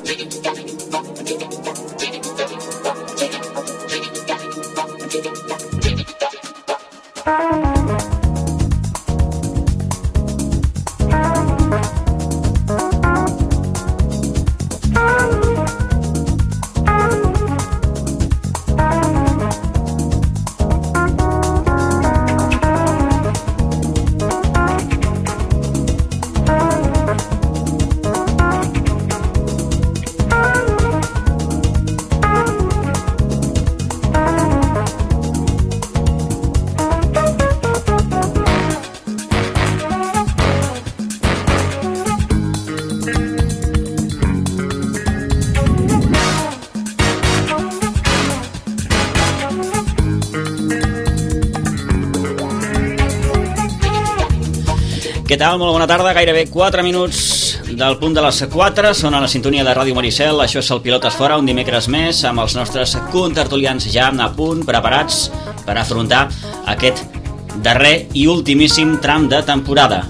Què tal? Molt bona tarda, gairebé 4 minuts del punt de les 4, són a la sintonia de Ràdio Maricel, això és el Pilotes Fora, un dimecres més, amb els nostres contertulians ja a punt, preparats per afrontar aquest darrer i ultimíssim tram de temporada.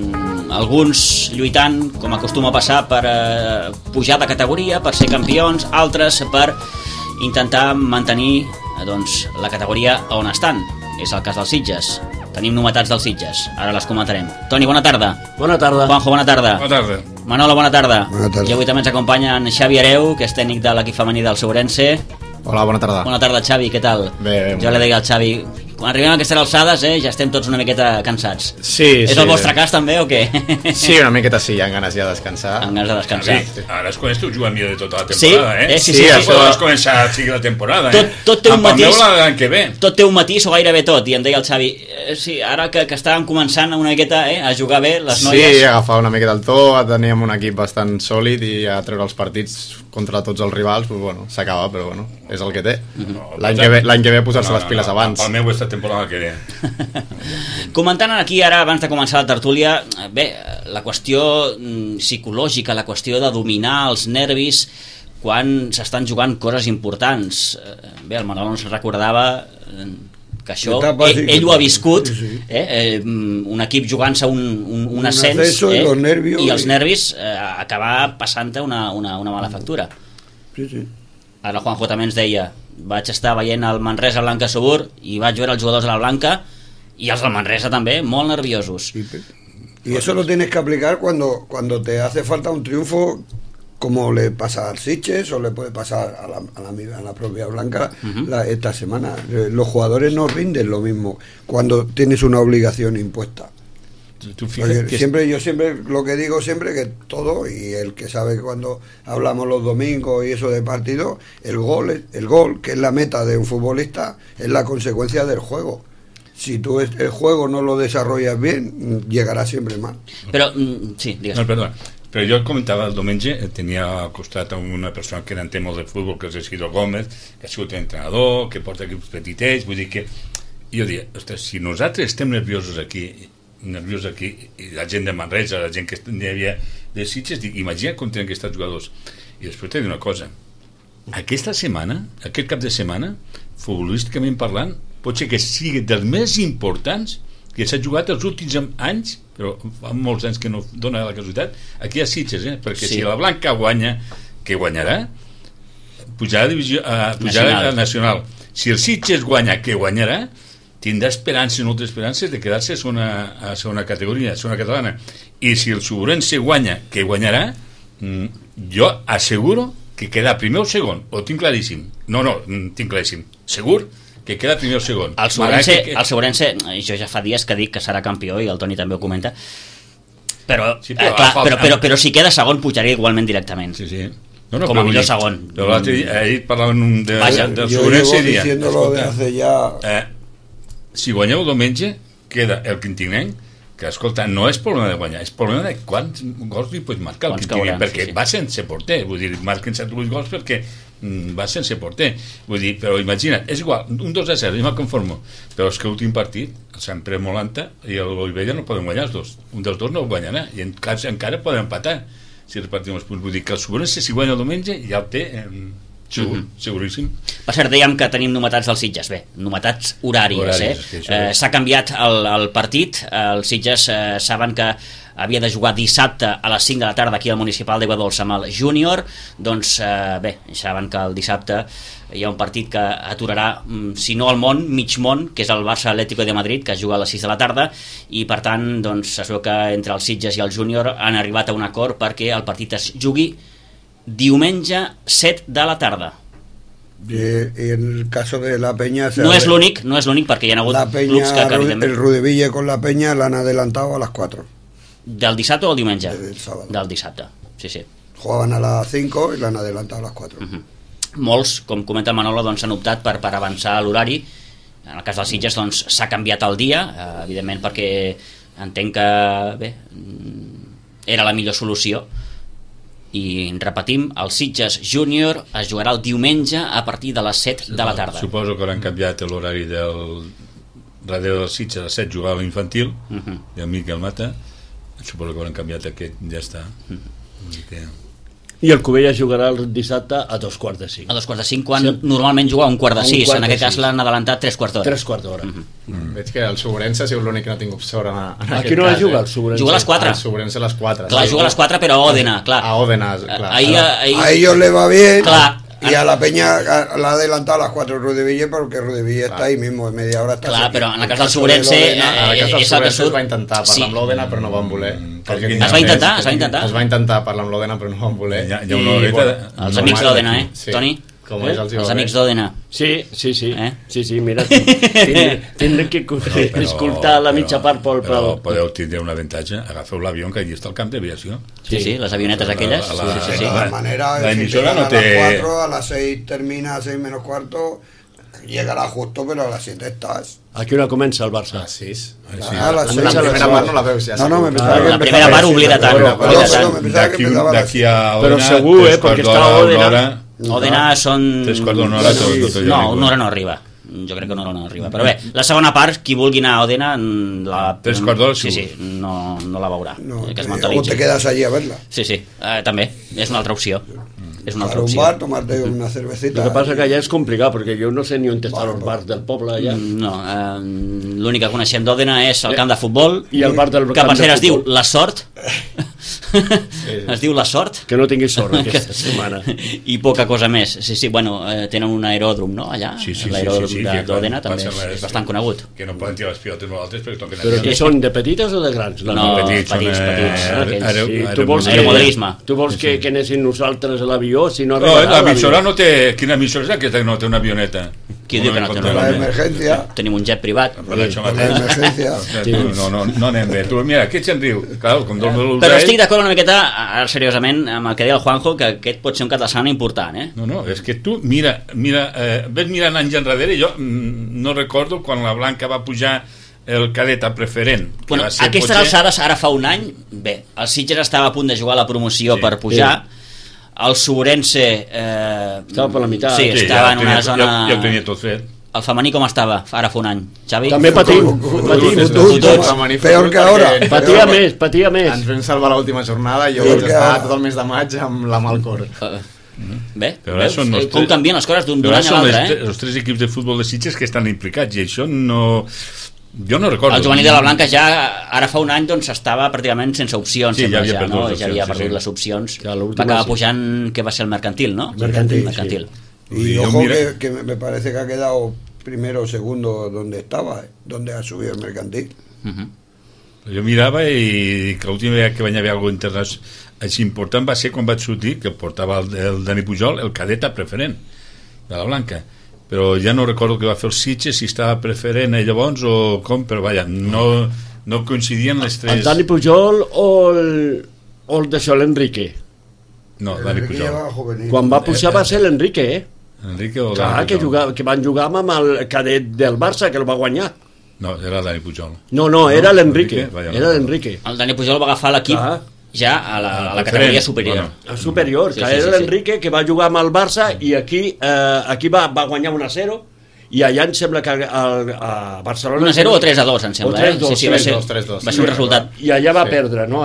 Alguns lluitant, com acostuma a passar, per pujar de categoria, per ser campions, altres per intentar mantenir la categoria on estan. És el cas dels Sitges. Tenim novetats dels Sitges, ara les comentarem. Toni, bona tarda. Bona tarda. Juanjo, bona tarda. Bona tarda. Manolo, bona tarda. Bona tarda. I avui també ens acompanya en Xavi Hereu, que és tècnic de l'equip femení del Sourense. Hola, bona tarda. Bona tarda, Xavi, què tal? Bé. Jo li deia al Xavi, quan arribem a aquestes alçades, ja estem tots una miqueta cansats. Sí. És el vostre cas també o què? Sí, una miqueta sí, hi ha ganes ja de descansar. Amb ganes de descansar. Sí. Ara és quan esteu jugant millor de tota la temporada, Sí? Sí, això... Has començat a seguir la temporada, Tot té un matís. L'any que ve. Tot té un matís o gairebé tot, i em deia el Xavi, sí, ara que estàvem començant una miqueta a jugar bé, les noies... Sí, agafar una miqueta el to, teníem un equip bastant sòlid i a treure els partits contra tots els rivals, pues, bueno, s'acaba, però bueno, és el que té. L'any que ve posar-se les piles abans. Pel meu esta temporada que ve. Comentant aquí ara, abans de començar la tertúlia, bé, la qüestió psicològica, la qüestió de dominar els nervis quan s'estan jugant coses importants. Bé, el Manolo ens recordava que això ell ho ha viscut, un equip jugant-se un ascens i els nervis acabar passant-te una mala factura. Sí. Ara el Juanjo també ens deia, vaig estar veient el Manresa Blanca Subur i vaig veure els jugadors de la Blanca y els del Manresa també, molt nerviosos. Y eso lo tienes que aplicar cuando te hace falta un triunfo, como le pasa al Sitges o le puede pasar a la propia Blanca esta semana. Los jugadores no rinden lo mismo cuando tienes una obligación impuesta. Yo siempre lo que digo siempre, que todo, y el que sabe que cuando hablamos los domingos y eso de partido, el gol, que es la meta de un futbolista, es la consecuencia del juego. Si tú el juego no lo desarrollas bien, llegará siempre mal. Però, sí, digues. No, perdona. Però jo comentava el diumenge, tenia al costat una persona que entén molt de futbol, que és Isidro Gómez, que ha sigut entrenador, que porta equips petitets, vull dir que... Jo diria, ostres, si nosaltres estem nerviosos aquí, i la gent de Manresa, la gent que hi havia de Sitges, dic, imagina com tenen aquests jugadors. I després t'he dit una cosa, aquest cap de setmana, futbolísticament parlant, pot ser que sigui dels més importants que s'ha jugat els últims anys, però fa molts anys que no dona la casualitat, aquí a Sitges, perquè si la Blanca guanya, que guanyarà, pujarà a divisió pujarà a Nacional. Si el Sitges guanya, que guanyarà, tindrà esperances, moltes esperances de quedar-se a segona categoria, a segona catalana. I si el Sourense guanya, que guanyarà, jo asseguro que queda primer o segon, ho tinc claríssim. No, tinc claríssim. Segur que queda primer o segon. El Sourense, jo ja fa dies que dic que serà campió, i el Toni també ho comenta, però si queda segon pujaria igualment directament. Sí. No, com a millor segon. Però ahir parlaven del Sourense i diciéndolo de hace ya... Si guanyeu diumenge, queda el Quintinenc, que, escolta, no és problema de guanyar, és problema de quants gols li pots marcar el Quintinenc, perquè va sense porter, vull dir, marquen 7-8 gols perquè va sense porter, vull dir, però imagina't, és igual, un 2-0, jo me'l conformo, però és que l'últim partit, el Sant Pere Molanta i el Olivella no poden guanyar els dos, un dels dos no ho guanyarà, i encara poden empatar si repartim els punts, vull dir que el Sourense, si guanya el diumenge, ja el té seguríssim. Per cert, dèiem que tenim novetats dels Sitges. Bé, novetats horàries. S'ha canviat el partit. Els Sitges saben que havia de jugar dissabte a les 5 de la tarda aquí al Municipal d'Aigua Dolça amb el Júnior. Doncs bé, saben que el dissabte hi ha un partit que aturarà, si no el món, mig món, que és el Barça Atlético de Madrid, que es juga a les 6 de la tarda, i per tant doncs, es veu que entre els Sitges i el Júnior han arribat a un acord perquè el partit es jugui diumenge 7 de la tarda. Y en el caso de la Peña No és l'únic perquè hi ha hagut la clubs que evidentment... el Rudeville con la Peña la han adelantado a las 4 Del dissabte o el diumenge? del sábado. Del dissabte, sí. Jugaban a las 5 y la han adelantado a las 4. Molts, com comenta el Manolo, doncs, han optat per avançar l'horari. En el cas dels Sitges doncs, s'ha canviat el dia, evidentment perquè entenc que bé, era la millor solució. I repetim, el Sitges Júnior es jugarà el diumenge a partir de les 7 de la tarda. Suposo que hauran canviat l'horari del darrere dels Sitges a 7 jugava l'infantil i el Miquel Mata, suposo que hauran canviat aquest, ja està. I el Cubelles jugarà el dissabte a 2:45. A 2:45, quan normalment juga a 1:45. En aquest cas l'han adelantat 3/4 d'hora. 3/4 d'hora. Veig que el Sobrense ha sigut l'únic que no ha tingut sort en Aquí no la juga el Sobrense. Juga a les 4. El Sobrense a les 4. Clar, juga a les 4, però a Òdena, clar. A Òdena, clar. A ellos le va bien. Clar. Y a la Peña la ha adelantado a las 4 Rudeville porque Rudeville está ahí mismo, en media hora está. Clar, però en el cas del Sobrense En el cas del és el que Sobrense surt. es va intentar parlar amb l'Òdena però no van voler. Es va intentar? Es va intentar parlar amb l'Òdena però no van voler. Hi ha una horeta... Els amics d'Òdena, Toni? Com és, Els amics d'Òdena. Sí. Sí, mira, tindrem que escoltar la mitja part pel... Però podeu tindre un avantatge, agafeu l'avió que allí està el camp d'aviació. Sí, les avionetes aquelles. De todas maneras, la si emisora llegan no a te... las 4, a las 6 termina, a 6 menos cuarto, llegará justo, pero a las 7 estás. A quina hora comença el Barça? A les 6. A las 6. La primera part no la veus ja. No, me pensaba que La primera part oblida tant. Però segur, perquè està a Òdena. Òdena són... 3/4 d'una hora. No, una hora no arriba. Jo crec que una hora no arriba. Però bé, la segona part, qui vulgui anar a Òdena... 3/4 d'hora sí, no la veurà. No, Que es o mentalitzi. te quedas allí a verla. Sí, també. És una altra opció. És una altra Para un opció. bar, tomarte una cervecita. El que passa que allà és complicat, perquè jo no sé ni on estan els bars del poble allà. No, l'únic que coneixem d'Òdena és el camp de futbol, I el bar del que camp per de cert es diu futbol. La Sort. Es diu La Sort. Que no tinguis sort aquesta setmana. I poca cosa més. Sí, bueno, tenen un aeròdrom, no, allà? L'aeròdrom d'Òdena també és bastant conegut. Que no poden tirar les pilotes nosaltres perquè toquen Però que són de petites o de grans? No, petits. Aeromodelisme. Tu vols que anessin nosaltres a l'avió si no No, arribarà l'emissora no té... Quina emissora és aquesta que no té una avioneta? Qui diu que no té una La avioneta? emergencia. Tenim un jet privat. Per això La mateix. emergencia. No anem bé. Tu, mira, aquest se'n riu. Clar, com dos mesos Però estic d'acord una miqueta, ara seriosament, amb el que deia el Juanjo, que aquest pot ser un cap de setmana important, No, és que tu, mira, ves mirant anys enrere, jo no recordo quan la Blanca va pujar el cadet a preferent. Bueno, aquestes alçades, ara fa un any, bé, el Sitges estava a punt de jugar la promoció per pujar, el Sobrense Estava per la meitat. Sí, estava en una zona... Ja ho tenia tot fet. El femení com estava ara fa un any? Xavi? També patim. Peor que ahora. Patia més. Ens vam salvar l'última jornada i jo vaig estar tot el mes de maig amb la mà al cor. Bé, Però veus? són els Com tres- canvien les coses d'un Però any a són l'altre, els tres equips de futbol de Sitges que estan implicats i això no... Jo no recordo. El juvenil de la Blanca ja, ara fa un any, doncs estava pràcticament sense opcions, Sí, ja sembla, havia perdut no? les Ja havia opcions, perdut sí. les opcions. Que a l'última Va acabar sí. pujant, que va ser el mercantil, no? Mercantil. Y Yo ojo mira- que me parece que ha quedado primero o segundo donde estaba, donde ha subido el mercantil. Jo mirava i que l'última vegada que vaig haver alguna cosa així important va ser quan vaig sortir, que portava el Dani Pujol, el cadet a preferent de la Blanca, però ja no recordo que va fer el Sitges, si estava preferent llavors o com, però vaja, no coincidien les tres. El Dani Pujol o el d'això, l'Enrique? No, Dani Que Pujol. lleva juvenil. Quan va pujar va ser l'Enrique, Enrique o Clar, Dani Pujol? que van jugar amb el cadet del Barça, que el va guanyar. No, era Dani Pujol. No, era l'Enrique. Enrique? Vaja, Era no. l'Enrique. El Dani Pujol va agafar l'equip Clar. ja a la Preferent. categoria superior. Bueno. El superior, Sí, que sí, era sí, l'Enrique, que va jugar amb el Barça i aquí va guanyar 1-0 i allà em sembla que a Barcelona... 1-0 o 3-2, em sembla. O 3-2, Sí, va ser 3-2. un resultat. I allà va Sí. perdre, no? Allà?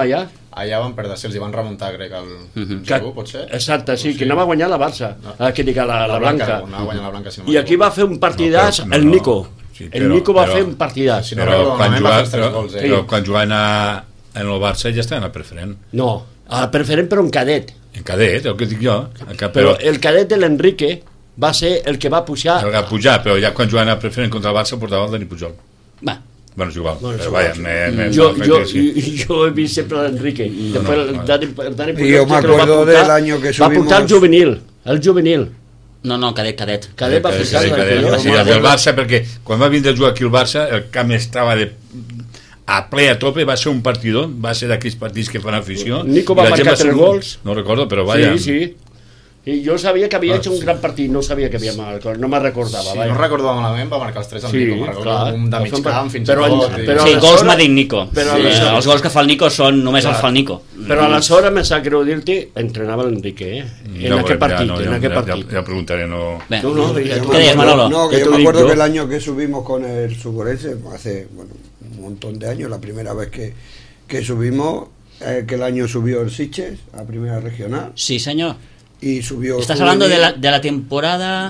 allà van perdre, si els hi van remuntar, crec, el Segur, pot ser? Exacte, sí, que anava a guanyar la Barça, que dic, la Blanca. Anava a guanyar la Blanca, si no I aquí va fer un partidàs el Nico. El Nico va fer un partidàs. Si no recordo malament, va fer els 3 gols. Però quan jugant en el Barça ja estaven a preferent. No, a preferent però en cadet. En cadet, el que dic jo. Però el cadet de l'Enrique va ser el que va pujar. El va pujar, però ja quan jugant a preferent contra el Barça portava el Dani Pujol. Va. Bueno, és igual. Bueno, però vaja, jo he vist sempre l'Enrique. Després el Dani Pujol, Y yo me acuerdo del año que va subimos... portar el juvenil. No, cadet. Cadet va Sí, pujar del Barça, perquè quan va vindre a jugar aquí al Barça el camp estava a ple a tope, va ser un partidor, va ser d'aquells partits que fan afició. Nico va marcar 3 gols. No recordo, però vaja. Sí. I jo sabia que havia hecho un gran partit, no sabia que havia marcat, no me'n recordava. Si no recordo malament, va marcar els 3 al Nico, me'n recordo un de mig camp fins a tot. Sí, gols m'ha dit Nico. Els gols que fa el Nico són només els fa el Nico. Però aleshores me sap greu dir-te, entrenava l'Enrique, en aquest partit. Ja preguntaré, no... ¿Qué dices, Manolo? No, que yo me acuerdo que el año que subimos con el Suborense, hace un montón de años, la primera vez que subimos, que el año subió el Sitges a primera regional. Sí, señor. Y subió... Estás hablando de la temporada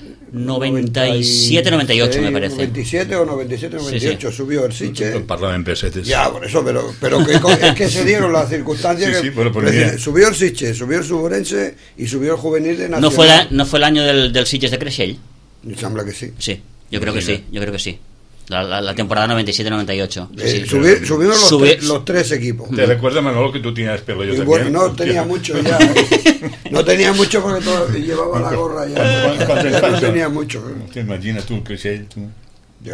97-98, me parece. 97 o 97-98 sí. Subió el Sitges. Parlava en pesetes. Ya, por eso, pero es que se dieron las circunstancias que subió el Sitges, subió el Suborense y subió el Juvenil de Nacional. ¿No fue el año del Sitges de Creixell? Me sembla que sí. Sí, yo creo que sí. La temporada 97-98. Subimos los 3 equipos. ¿Te recuerdas, Manolo, que tú tenías pelo? Yo también. Bueno, no tenía mucho ya. No tenía mucho porque llevaba la gorra ya. No tenía mucho. ¿Te imaginas tú, Creixell? De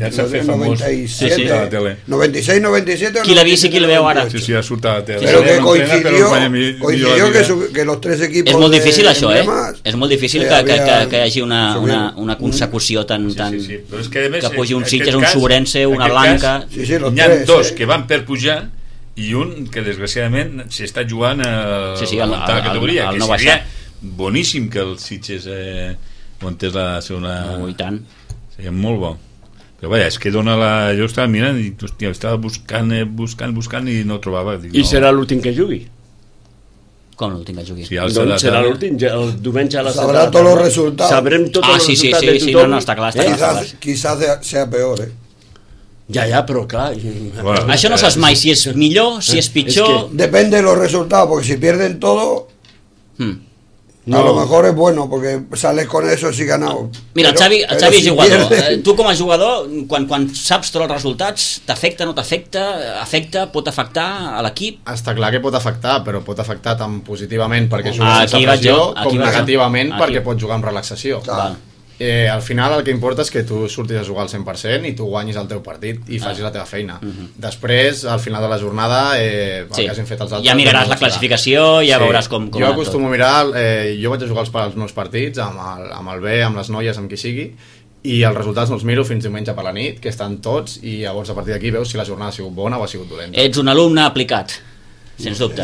97, 96, 97 Qui l'ha vist i qui la veu ara. Sí, ha sortit a la tele. Però que coincidió que los 3 equipos... És molt difícil això, És molt difícil que hi hagi una consecució tan... Sí, però és que a més... Que pugi un Sitges, un Sobrense, una Blanca... N'hi ha 2 que van per pujar i un que desgraciadament s'està jugant a la categoria, que seria boníssim que el Sitges montés la segona... I tant. Seria molt bo. Però vaja, és que dona la... Jo estava mirant i hòstia, estava buscant i no trobava. Dic, I serà l'últim que jugui? Com l'últim que jugui? Sí, doncs serà l'últim, el diumenge a la sabrà tots els resultats. Sabrem tots els resultats de tothom. Sí, no, està clar. Quizás sea peor, Ja, però clar... Bueno, això no saps mai si és millor, si és pitjor... Depende de los resultados, porque si pierden todo... A lo mejor es bueno porque sales con eso si ganado. Mira, el Xavi és jugador. Tu com a jugador, quan saps tots els resultats, t'afecta, no t'afecta, pot afectar a l'equip? Està clar que pot afectar, però pot afectar tant positivament perquè jugues sense pressió com negativament perquè pots jugar amb relaxació. Al final el que importa és que tu surtis a jugar al 100% i tu guanyis el teu partit i facis la teva feina. Després, al final de la jornada, el que hagin fet els altres... Ja miraràs la classificació, ja veuràs com jo acostumo a mirar, jo vaig a jugar els meus partits amb el B, amb les noies, amb qui sigui, i els resultats no els miro fins diumenge per la nit, que estan tots, i llavors a partir d'aquí veus si la jornada ha sigut bona o ha sigut dolenta. Ets un alumne aplicat, sens dubte.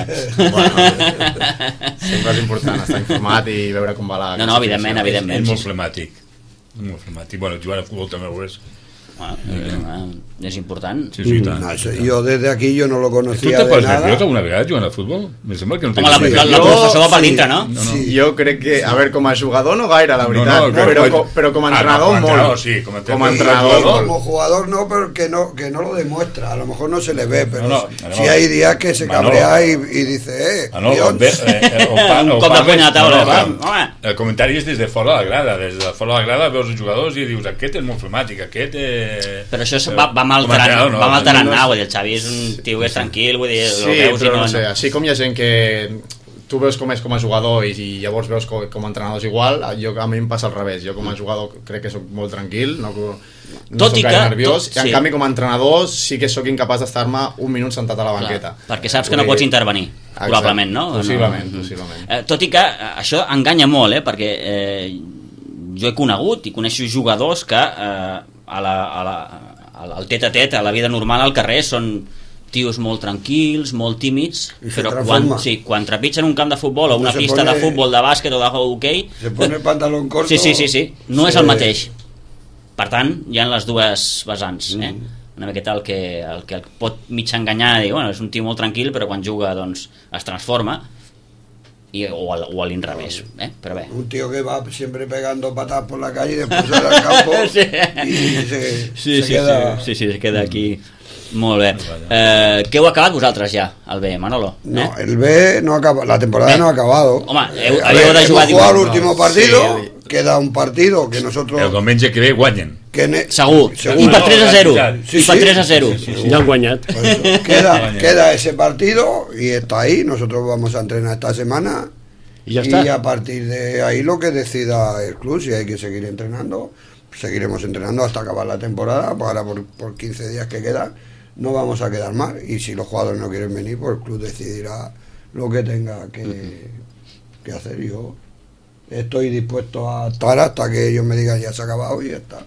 Sempre és important estar informat i veure com va la... No, evidentment. És molt flemàtic. Bueno, jugar a futbol també ho és. És important. Sí, tant. Yo desde aquí yo no lo conocía ¿Tú te de nada. nerviós alguna vegada jugant a futbol? Me sembla que no la professor va per dintre, no? Jo crec que, a veure, com a jugador no gaire, la veritat, però com a entrenador molt. Sí, com a entrenador. Como jugador no, pero que no lo demuestra. A lo mejor no se le ve, pero sí hay días que se cabrea y dice, el comentari és des de fora de la grada. Des de fora de la grada veus els jugadors i dius, aquest és molt flemàtic, aquest... Però això va malterant vull dir, el Xavi és un tio que és tranquil, vull dir, sí, però no sé, així com hi ha gent que tu veus com és com a jugador i llavors veus com a entrenador és igual, a mi em passa al revés, jo com a jugador crec que soc molt tranquil, no soc gaire nerviós, i en canvi com a entrenador sí que soc incapaç d'estar-me un minut sentat a la banqueta. Perquè saps que no pots intervenir, probablement, no? Possiblement. Tot i que això enganya molt, perquè jo he conegut i coneixo jugadors que al tet-a-tet, a la vida normal al carrer, són tios molt tranquils, molt tímids, però quan trepitgen un camp de futbol o una pista de futbol, de bàsquet o de hockey, se pone el pantalón corto. Sí, no és el mateix. Per tant, hi ha les dues vessants. una miqueta el que el pot mig enganyar, dir, bueno, és un tio molt tranquil, però quan juga doncs es transforma, o a l'inrevés, però bé. Un tío que va siempre pegando patadas por la calle y después sale al campo se queda aquí. Molt bé. Què heu acabat vosaltres ja, el B, Manolo? No, el B no acaba, la temporada no ha acabado. Home, habíeu de jugar... Hemos jugado el último partido, queda un partido que nosotros... El diumenge que ve guanyen. Segur. I per 3-0. I per 3-0. Ja han guanyat. Queda ese partido y está ahí. Nosotros vamos a entrenar esta semana y a partir de ahí lo que decida el club, si hay que seguir entrenando, seguiremos entrenando hasta acabar la temporada. Pues ahora por 15 días que quedan no vamos a quedar mal, y si los jugadores no quieren venir, pues el club decidirá lo que tenga que hacer. Yo estoy dispuesto a estar hasta que ellos me digan ya se ha acabado y ya está.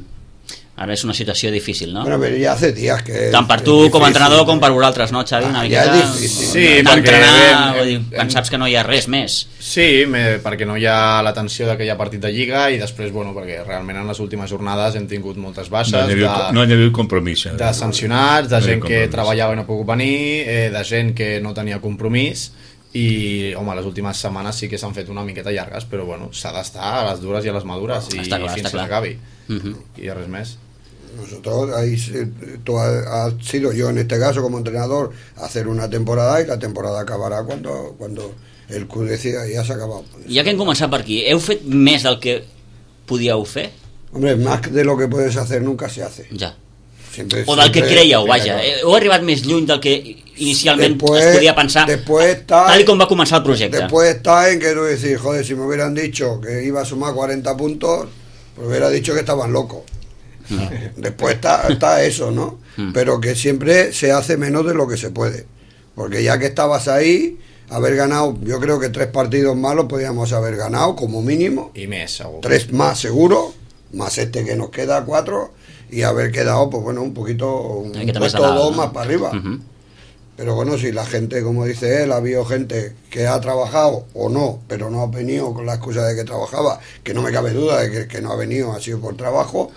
Ara és una situació difícil, no? Bueno, però ja hace días que... Tant per tu com a entrenador com per vosaltres, no, Xavi? Una miqueta... Ja és difícil. Sí, d'entrenar, saps que no hi ha res més. Sí, perquè no hi ha la tensió de que hi ha partit de Lliga, i després, bueno, perquè realment en les últimes jornades hem tingut moltes baixes. No hi ha hagut compromís. De sancionats, de gent que treballava i no ha pogut venir, de gent que no tenia compromís, i, home, les últimes setmanes sí que s'han fet una miqueta llargues, però bueno, s'ha d'estar a les dures i a les madures, i fins que s'acabi. Y res més. Nosotros ahí tú has sido yo en este caso como entrenador hacer una temporada, y la temporada acabará cuando el club decida ya se ha acabado. Ja que hem començat per aquí, heu fet més del que podíeu fer? Hombre, más de lo que puedes hacer nunca se hace. Ja. O del que creieu, vaja. Heu arribat més lluny del que inicialment es podia pensar, tal com va començar el projecte. Después está en que tú decís, joder, si me hubieran dicho que iba a sumar 40 puntos, pues hubiera dicho que estaban locos. Después está eso, ¿no? Pero que siempre se hace menos de lo que se puede, porque ya que estabas ahí, haber ganado, yo creo que 3 partidos más los podíamos haber ganado como mínimo, y más seguro. 3 más seguro, más este que nos queda 4, y haber quedado, pues bueno, un poquito, un puesto 2 más para arriba. Pero bueno, si la gente, como dice él, ha habido gente que ha trabajado o no, pero no ha venido con la excusa de que trabajaba, que no me cabe duda de que no ha venido, ha sido por trabajo,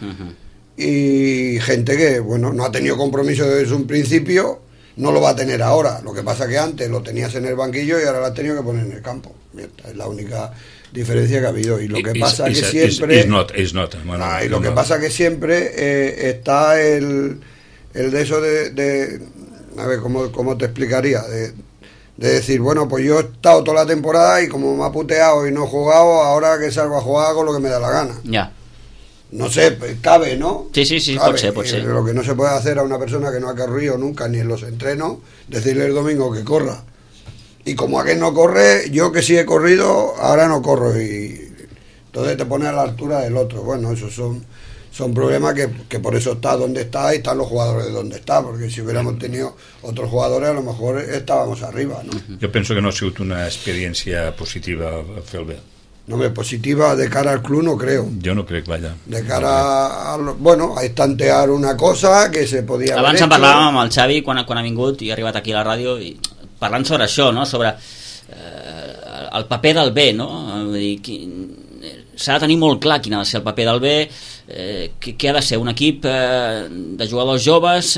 y gente que, bueno, no ha tenido compromiso desde un principio, no lo va a tener ahora. Lo que pasa que antes lo tenías en el banquillo y ahora lo has tenido que poner en el campo. Esta es la única diferencia que ha habido. Y lo que pasa que siempre... y lo que pasa que siempre está el de eso de a ver, ¿cómo te explicaría? De decir, bueno, pues yo he estado toda la temporada y como me ha puteado y no he jugado, ahora que salgo a jugar hago lo que me da la gana. Ya. No sé, cabe, ¿no? Sí, cabe. pot ser. Lo que no se puede hacer a una persona que no ha corrido nunca ni en los entrenos, decirle el domingo que corra. Y como aquel no corre, yo que sí he corrido, ahora no corro. Y entonces te pone a la altura del otro. Bueno, esos son problemas que por eso está donde está, y están los jugadores donde está, porque si hubiéramos tenido otros jugadores a lo mejor estábamos arriba, ¿no? Jo penso que no ha sigut una experiència positiva fer el bé. No, positiva de cara al club no creo. Jo no crec, vaja. De cara a estantear una cosa que se podia... Abans en parlàvem amb el Xavi quan ha vingut i ha arribat aquí a la ràdio, i parlant sobre això, no? Sobre el paper del B, no? Vull dir, s'ha de tenir molt clar quin ha de ser el paper del B, què ha de ser un equip de jugadors joves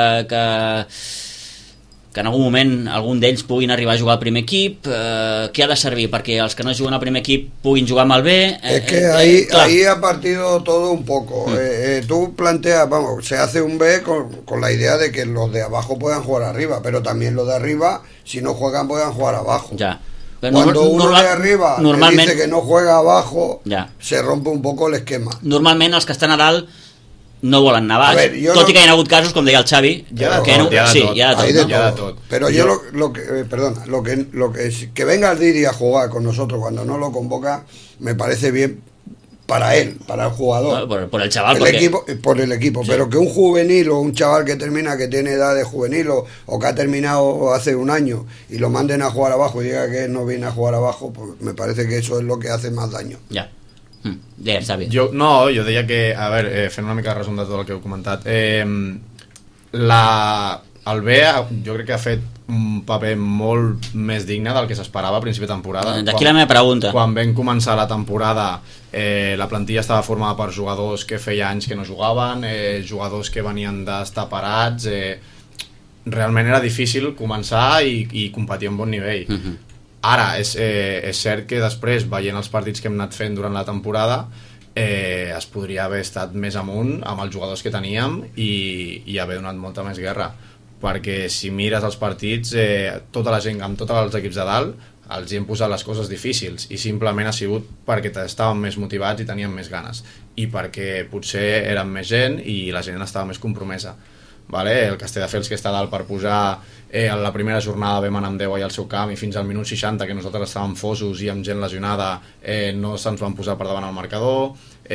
que en algun moment algun d'ells puguin arribar a jugar al primer equip, què ha de servir perquè els que no juguen al primer equip puguin jugar amb el B. Es que ahí ha partido todo un poco. Tú planteas, vamos, se hace un B con la idea de que los de abajo puedan jugar arriba, pero también los de arriba, si no juegan, puedan jugar abajo. Ya. Cuando uno de arriba dice que no juega abajo, se rompe un poco el esquema. Normalment els que estan a dalt no volen anar baix, tot i que hi ha hagut casos, com deia el Xavi, hi ha de tot. Pero yo lo que venga al Diri a jugar con nosotros cuando no lo convoca, me parece bien para él, para el jugador, por el chaval, por el equipo, sí. Pero que un juvenil o un chaval que termina, que tiene edad de juvenil o que ha terminado hace un año y lo manden a jugar abajo y diga que él no viene a jugar abajo, pues me parece que eso es lo que hace más daño. Ja. Ja, està bé. Jo deia que, a veure, fent una mica resum de tot el que heu comentat, el B jo crec que ha fet un paper molt més digne del que s'esperava a principi de temporada. D'aquí la meva pregunta. Quan vam començar la temporada, la plantilla estava formada per jugadors que feia anys que no jugaven, jugadors que venien d'estar parats, realment era difícil començar i competir a un bon nivell. Ara, és cert que després, veient els partits que hem anat fent durant la temporada, es podria haver estat més amunt amb els jugadors que teníem i haver donat molta més guerra, perquè si mires els partits, tota la gent, amb tots els equips de dalt, els hi hem posat les coses difícils i simplement ha sigut perquè estàvem més motivats i teníem més ganes i perquè potser érem més gent i la gent estava més compromesa. Vale? El Castelldefels, que està dalt per pujar, en la primera jornada vam anar amb 10 allà al seu camp i fins al minut 60, que nosaltres estàvem fosos i amb gent lesionada, no se'ns van posar per davant el marcador.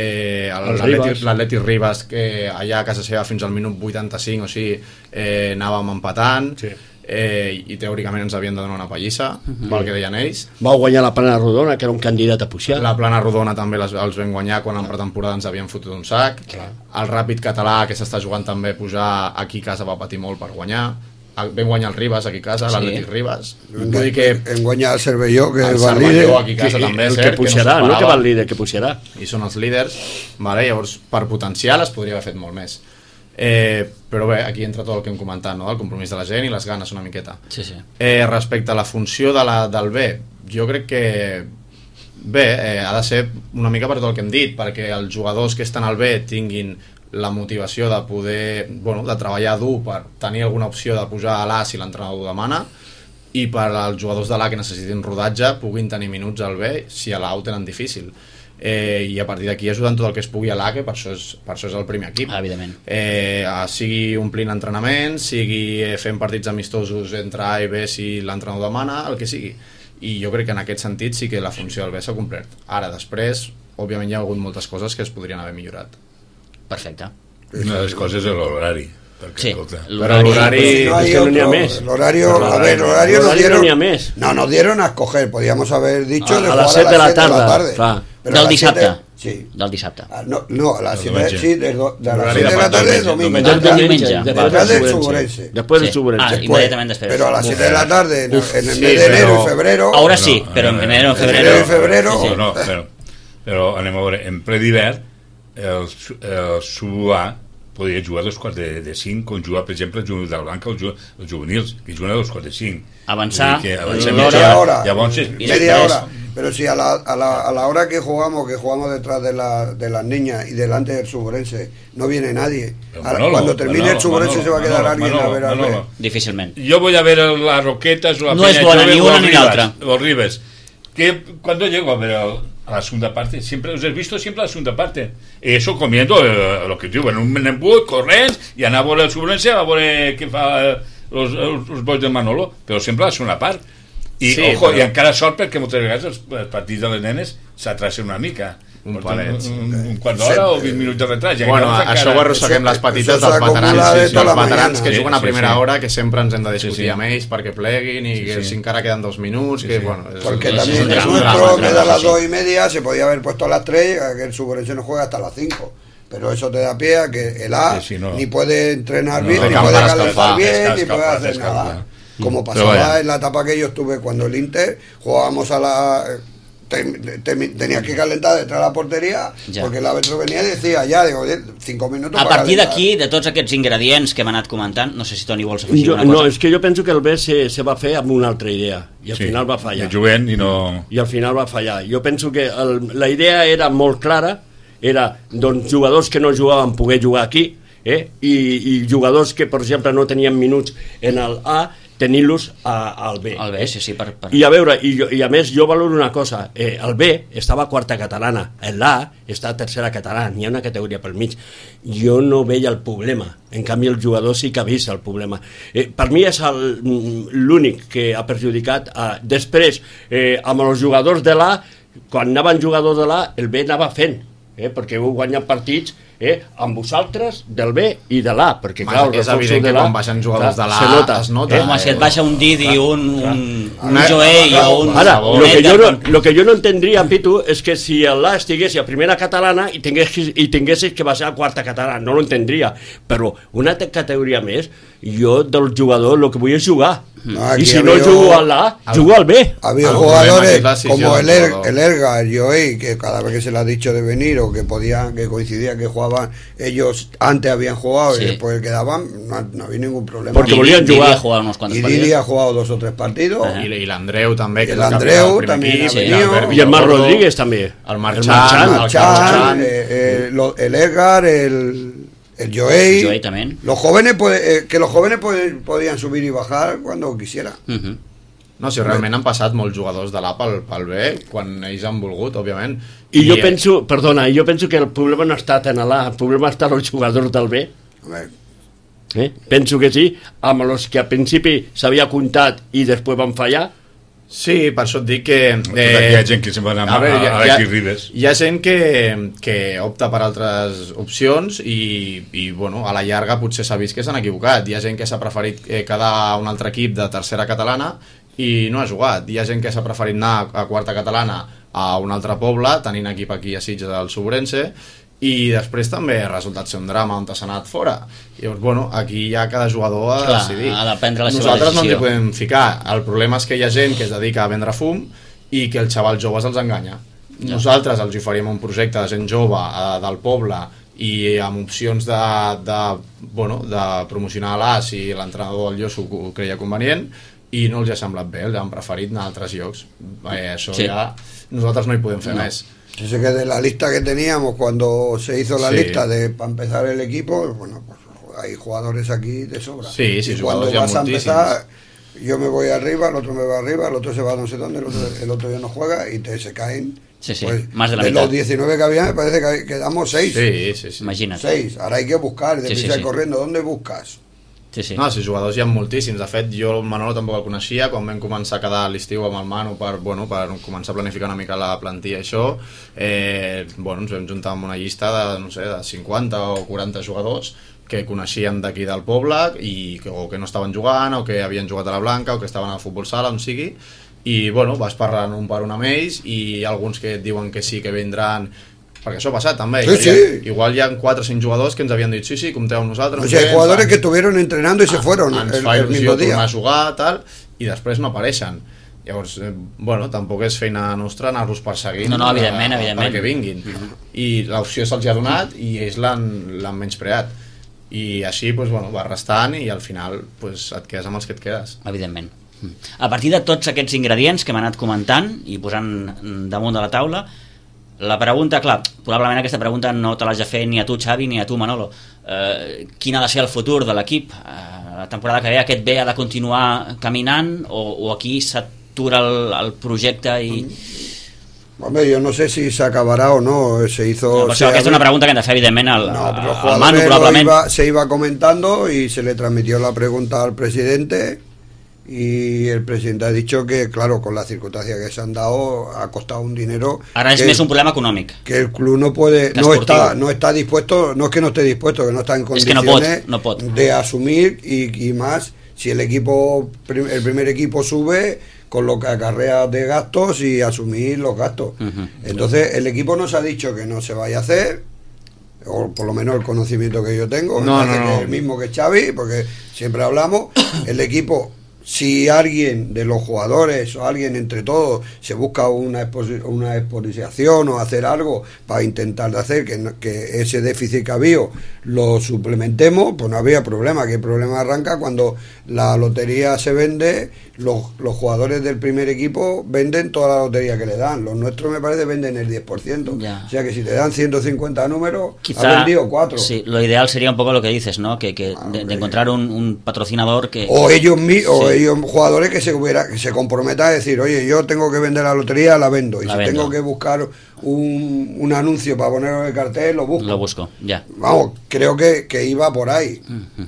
L'Atleti Ribas, que allà a casa seva fins al minut 85 o sigui, anàvem empatant, sí. I teòricament ens havien de donar una pallissa, pel que deien ells. Vau guanyar la Plana Rodona, que era un candidat a pujar. La Plana Rodona també els vam guanyar quan en pretemporada ens havien fotut un sac. Clar. El Ràpid Català, que s'està jugant també a pujar, aquí a casa va patir molt per guanyar. Vam guanyar el Ribas aquí a casa, sí. L'Atlètic Ribas. Vull dir que hem guanyat el Cervelló, que el va líder. Aquí a casa també, el que pujarà, no que va el líder, que pujarà. I són els líders, vale? Llavors per potencial es podria haver fet molt més. Però bé, aquí entra tot el que hem comentat, no? El compromís de la gent i les ganes una miqueta. Sí, sí. Respecte a la funció del B, jo crec que bé, ha de ser una mica per tot el que hem dit, perquè els jugadors que estan al B tinguin la motivació de poder, de treballar dur per tenir alguna opció de pujar a l'A si l'entrenador ho demana, i per als jugadors de l'A que necessitin rodatge puguin tenir minuts al B si a l'A ho tenen difícil. I a partir d'aquí ajudant tot el que es pugui a l'A, que per això és el primer equip. Evidentment. Sigui omplint entrenaments, sigui fent partits amistosos entre A i B si l'entrenador demana, el que sigui. I jo crec que en aquest sentit sí que la funció del B s'ha complert. Ara, després, òbviament hi ha hagut moltes coses que es podrien haver millorat. Perfecte. Una de les coses és l'horari. Sí, pero l'horari no es que no n'hi ha més. L'horario nos dieron a escoger, podíamos haber dicho a las 7 de la tarde. Del dissabte. Sí. Del dissabte. No, a las 7 sí, de las 7 de la tarde del domingo. Después del Suburense. Después del Suburense. Inmediatamente después. Pero a las 7 de la tarde, en el mes de enero y febrero. Ahora sí, pero en enero y febrero. No, però anem a veure, en ple d'hivern, el Sub-A podia jugar a 2:45, com jugar, per exemple, el Juvenil de Blanca o els juvenils, que juguen a 2:45. Avançar media hora. Media hora. Pero si a la hora que jugamos detrás de las niñas y delante del Suburense, no viene nadie. Cuando termine el Suburense se va a quedar alguien a ver al B. Difícilmente. Yo voy a ver las Roquetas o la no Peña, es buena ni una ni la otra. Los Ribes. Que cuando llego a ver a la segunda parte, siempre os he visto siempre a la segunda parte. Eso comiendo lo que digo, en un embut, corrents, y anar a veure el Suburense, a veure què fa els boys de Manolo, però sempre a la segona part. I, sí, ojo, però... i encara sort perquè moltes vegades els partits de les nenes s'atracen una mica. Un quart d'hora o 20 minuts de retras. Bueno, això ho arrosseguem les petites dels veterans, dels veterans que juguen a primera hora, que sempre ens hem de discutir amb ells perquè pleguin i que si encara queden 2 minuts, que bueno... Porque también es nuestro, que a las 2:30 se podía haber puesto a las 3, que el Suburense no juega hasta las 5. Pero eso te da pie a que el A ni puede entrenar bien, ni puede calentar bien, ni puede hacer nada. Como pasaba en la etapa que yo estuve cuando el Inter jugábamos a la... tenías que calentar detrás de la porteria porque el árbitro venía y decía 5 minutos a partir d'aquí, de tots aquests ingredients que hem anat comentant, no sé si Toni vols afegir una cosa. No, és que jo penso que el B se va fer amb una altra idea i al final va fallar i al final va fallar. Jo penso que la idea era molt clara, era doncs jugadors que no jugaven poder jugar aquí i jugadors que per exemple no tenien minuts en el A tenir-los al B. Al B, sí, I a veure, i a més jo valoro una cosa, el B estava quarta catalana, l'A està tercera catalana, n'hi ha una categoria pel mig. Jo no veia el problema, en canvi el jugador sí que ha vist el problema. Per mi és l'únic que ha perjudicat. Després, amb els jugadors de l'A, quan anaven jugadors de l'A, el B anava fent, perquè heu guanyat partits amb vosaltres del B i de l'A, perquè clar, és evident que quan baixen jugadors de l'A es nota. Home, si et baixa un Didi, un Joey o un... Ara, lo que jo no entendria, Pitu, és que si l'A estigués a primera catalana i tinguessis que baixar a quarta catalana, no lo entendria, però una categoria més, jo del jugador el que vull és jugar. Y si no jugo al A, jugo al B. Había jugadores como el Elgar, el Joey, que cada vez que se le ha dicho de venir o que podían, que coincidía que jugaban, ellos antes habían jugado y después quedaban, no había ningún problema. Porque volvían jugar. Y Didi ha jugado 2 o 3 partidos. Y l'Andreu també, que el Andreu también ha venido. Y el Marc Rodríguez també. El Marchand, el Elgar, el Joey también. Los jóvenes podían subir y bajar cuando quisieran. No, si realment han passat molts jugadors de l'A pel B, quan ells han volgut, òbviament. I jo penso que el problema no ha estat en l'A, el problema ha estat els jugadors del B. Penso que sí, amb els que al principi s'havia comptat i després van fallar. Sí, per això et dic que... hi ha gent que se'n va anar a X Ribes. Hi ha gent que opta per altres opcions i bueno, a la llarga potser s'ha vist que s'han equivocat. Hi ha gent que s'ha preferit quedar a un altre equip de tercera catalana i no ha jugat. Hi ha gent que s'ha preferit anar a quarta catalana a un altre poble, tenint equip aquí a Sitges del Sobrense, i després també ha resultat ser un drama on s'ha anat fora. Llavors, bueno, aquí ja cada jugador ha de decidir. Ha de prendre la seva Nosaltres decisió. no ens hi podem ficar. El problema és que hi ha gent que es dedica a vendre fum i que el xaval joves els enganya. Nosaltres els oferim un projecte de gent jove del poble i amb opcions de promocionar l'A si l'entrenador del Lloso ho creia convenient, i no els ha semblat bé, els han preferit anar a altres llocs. Això ja nosaltres no hi podem fer més. Yo sé que de la lista que teníamos cuando se hizo la lista para empezar el equipo, bueno, pues hay jugadores aquí de sobra. Sí, y cuando vas a empezar, yo me voy arriba, el otro me va arriba, el otro se va no sé dónde, el otro ya no juega y se caen. Pues, más de la mitad. mitad. Los 19 que había me parece que quedamos 6. Sí. Imagina't. 6. Ahora hay que buscar, deprisa y corriendo. ¿Dónde buscas? Sí. No, si jugadors hi ha moltíssims. De fet, jo el Manolo tampoc el coneixia. Quan vam començar a quedar a l'estiu amb el Manu per començar a planificar una mica la plantilla i això, ens vam juntar amb una llista de 50 o 40 jugadors que coneixíem d'aquí del poble o que no estaven jugant, o que havien jugat a la Blanca, o que estaven al futbol sala, on sigui, i vas parlant un per un amb ells, i alguns que et diuen que sí, que vindran, perquè això ha passat també. Igual hi ha 4 o 5 jugadors que ens havien dit sí, compteu amb nosaltres. O sea, hay jugadores que estuvieron entrenando y se fueron el mismo día. A jugar, tal, i després no apareixen. Llavors, tampoc és feina nostra anar-los perseguint evidentment. perquè vinguin. I l'opció se'ls ha donat i ells l'han menyspreat. I així va restant i al final et quedes amb els que et quedes. Evidentment. A partir de tots aquests ingredients que hem anat comentant i posant damunt de la taula, la pregunta, clar, probablement aquesta pregunta no te l'has de fer ni a tu, Xavi, ni a tu, Manolo. Quin ha de ser el futur de l'equip? La temporada que ve aquest B ha de continuar caminant o aquí s'atura el projecte i... Hombre, yo no sé si se acabará o no. Se hizo... Aquesta és una pregunta que hem de fer, evidentment, al Manu, probablement. Se iba comentando y se le transmitió la pregunta al presidente y el presidente ha dicho que, claro, con las circunstancias que se han dado, ha costado un dinero. Ahora es un problema económico. Que el club no puede, no está dispuesto, no es que no esté dispuesto, que no está en condiciones de asumir y más si el primer equipo sube con lo que acarrea de gastos y asumir los gastos. Entonces el equipo nos ha dicho que no se vaya a hacer, o por lo menos el conocimiento que yo tengo, que es el mismo que Xavi, porque siempre hablamos, el equipo, si alguien de los jugadores o alguien entre todos se busca una exposición o hacer algo para intentar hacer que ese déficit que había lo suplementemos, pues no había problema. Que el problema arranca cuando la lotería se vende, los jugadores del primer equipo venden toda la lotería que le dan. Los nuestros, me parece, venden el 10%. Ya. O sea que si te dan 150 números, ha vendido 4. Sí, lo ideal sería un poco lo que dices, ¿no? Que de encontrar un patrocinador que... O ellos jugadores que se comprometan a decir, oye, yo tengo que vender la lotería, la vendo. Y si tengo que buscar un anuncio para ponerlo en el cartel, lo busco. Ya. Vamos, creo que iba por ahí.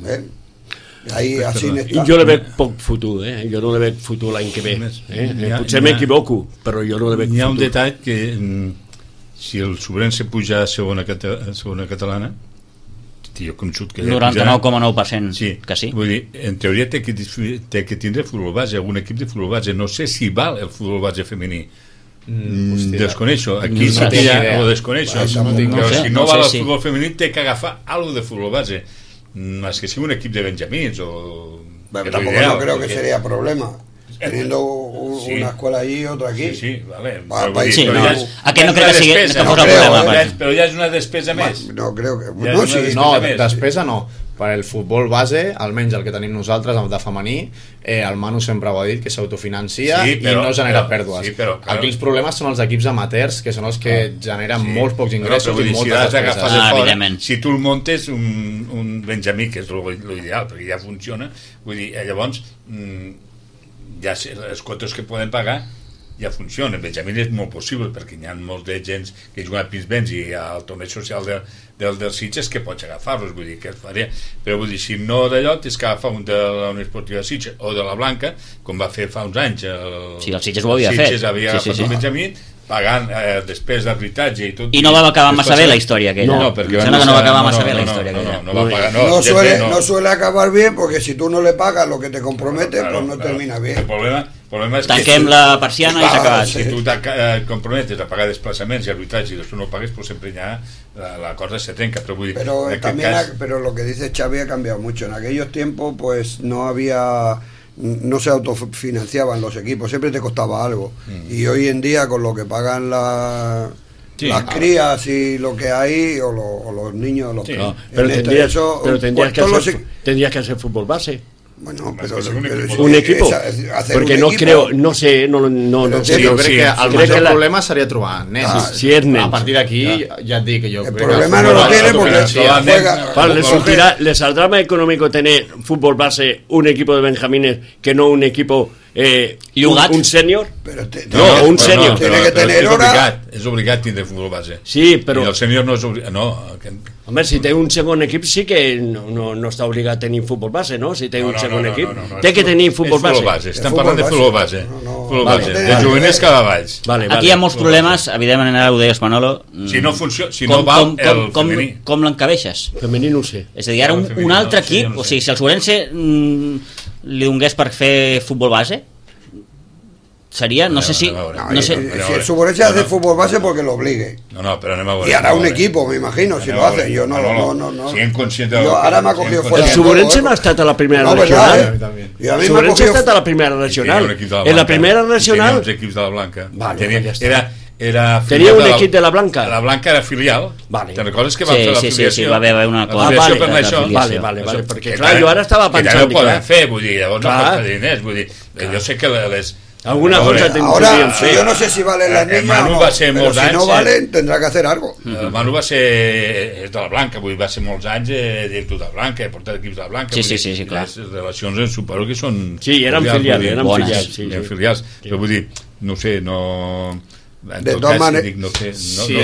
Ahí, así I jo le veig poc futur, jo no le veig futur l'any que ve. Potser m'equivoco, però jo no le veig futur. Hi ha un detall que si el Sobrense puja a segona catalana, jo conxut que 99,9% que sí. Vull dir, en teoria té que tindre futbol base, algun equip de futbol base. No sé si val el futbol base femení. Desconeixo. Aquí sí que ja ho desconeixo. Però si no val el futbol femení té que agafar algo de futbol base. Más que sigui un equip de benjamins o... Tampoco no creo que sería problema. Teniendo una escuela allí y otra aquí. Sí, vale. Aquest no crec que sigui que fos el problema. Però ja és una despesa més. No, creo que... No, despesa no. Per el futbol base, almenys el que tenim nosaltres, de femení, el Manu sempre ho ha dit, que s'autofinancia i no genera pèrdues. Aquí els problemes són els equips amateurs, que són els que generen molts pocs ingressos i moltes despeses. Si tu el montes un benjamí, que és l'ideal, perquè ja funciona, vull dir, llavors ja els quotes que poden pagar ja funciona. Benjamí és molt possible perquè hi ha molts de gent que juguen a Pinsbens i al torneig social dels Sitges que pots agafar-los, vull dir que es faria, però vull dir, si no d'allò tens que agafar un de la Unió Esportiva de Sitges o de la Blanca, com va fer fa uns anys el Sitges ho havia fet. Sitges havia agafat el Benjamí pagant després d'arbitratge i tot. I no va acabar massa bé la història aquella. No, perquè sembla que no va acabar massa bé la història aquella. No suele acabar bien porque si tú no le pagas lo que te compromete, pues no termina bien. El problema és tanquem la persiana i s'ha acabat. Si tu et comprometes a pagar desplaçaments i arbitratge i després no pagues, pues sempre ya la cosa se trenca. Pero lo que dice Xavi ha cambiado mucho. En aquellos tiempos pues no se autofinanciaban los equipos, siempre te costaba algo. Y hoy en día con lo que pagan las crías y lo que hay, o los niños, pero tendrías que hacer fútbol base. Bueno, pero un equipo, perquè no creo, no sé, no sé, jo crec que el major problema seria trobar nens. Si és nens. A partir d'aquí ja et dic que jo el problema no lo tiene porque ¿le saldrá más económico tener fútbol base un equipo de benjamines que no un equipo un sènior? No, un sènior. Tiene que tener hora. És obligat tindre futbol base. Sí, però... I el sènior no és obligat. No. Home, si té un segon equip sí que no està obligat a tenir futbol base, no? Si té un segon equip, té que tenir futbol base. Estem parlant de futbol base. De juvenils cada valls. Aquí hi ha molts problemes, evidentment ara ho deies, Manolo. Si no funciona, si no val el femení. Com l'encabeixes? Femení no ho sé. És a dir, ara un altre equip, o sigui, si el Sobrense li donés per fer futbol base, sería, no sé si el Sobrense hace fútbol base porque lo obligue. No, pero anem a veure. Y hará un equipo, me imagino, si lo hace. Yo no. Siguem conscients de... Ahora me ha cogido fuera. El Sobrense no ha estat a la primera regional. El Sobrense ha estat a la primera regional. En la primera regional... Tenia uns equips de la Blanca. Tenia un equip de la Blanca. La Blanca era filial. Te'n recordes que van fer la filiació? Sí, va haver una cosa per això. Vale, perquè clar, jo ara estava pensant... Que també ho poden fer, vull dir, llavors no costa diners, vull dir, jo sé que les... Alguna cosa ahora, yo no sé si valen las niñas Manu va ser molts anys, si no valen tendrá que hacer algo. El Manu va ser és de la Blanca, vull dir, va ser molts anys director de la Blanca, portat equips de la Blanca. Sí, clar. Les relacions suposo que són... Sí, eren filials. Però vull dir, no sé, no... De totes maneres,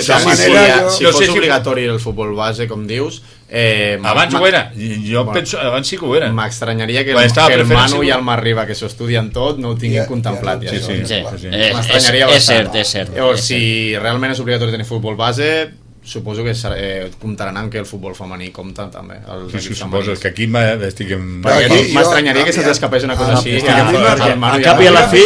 si fos obligatori el futbol base, com dius, abans ho era, jo penso abans sí que ho era. M'estranyaria que el Manu i el Marriba, que s'ho estudien tot, no ho tinguin contemplat ja. M'estranyaria bastant. És cert. Si realment és obligatori tenir futbol base, suposo que comptaran amb que el futbol femení compta també. Sí, suposo que aquí estic... M'estranyaria que se'ls escapés una cosa així. A cap i a la fi...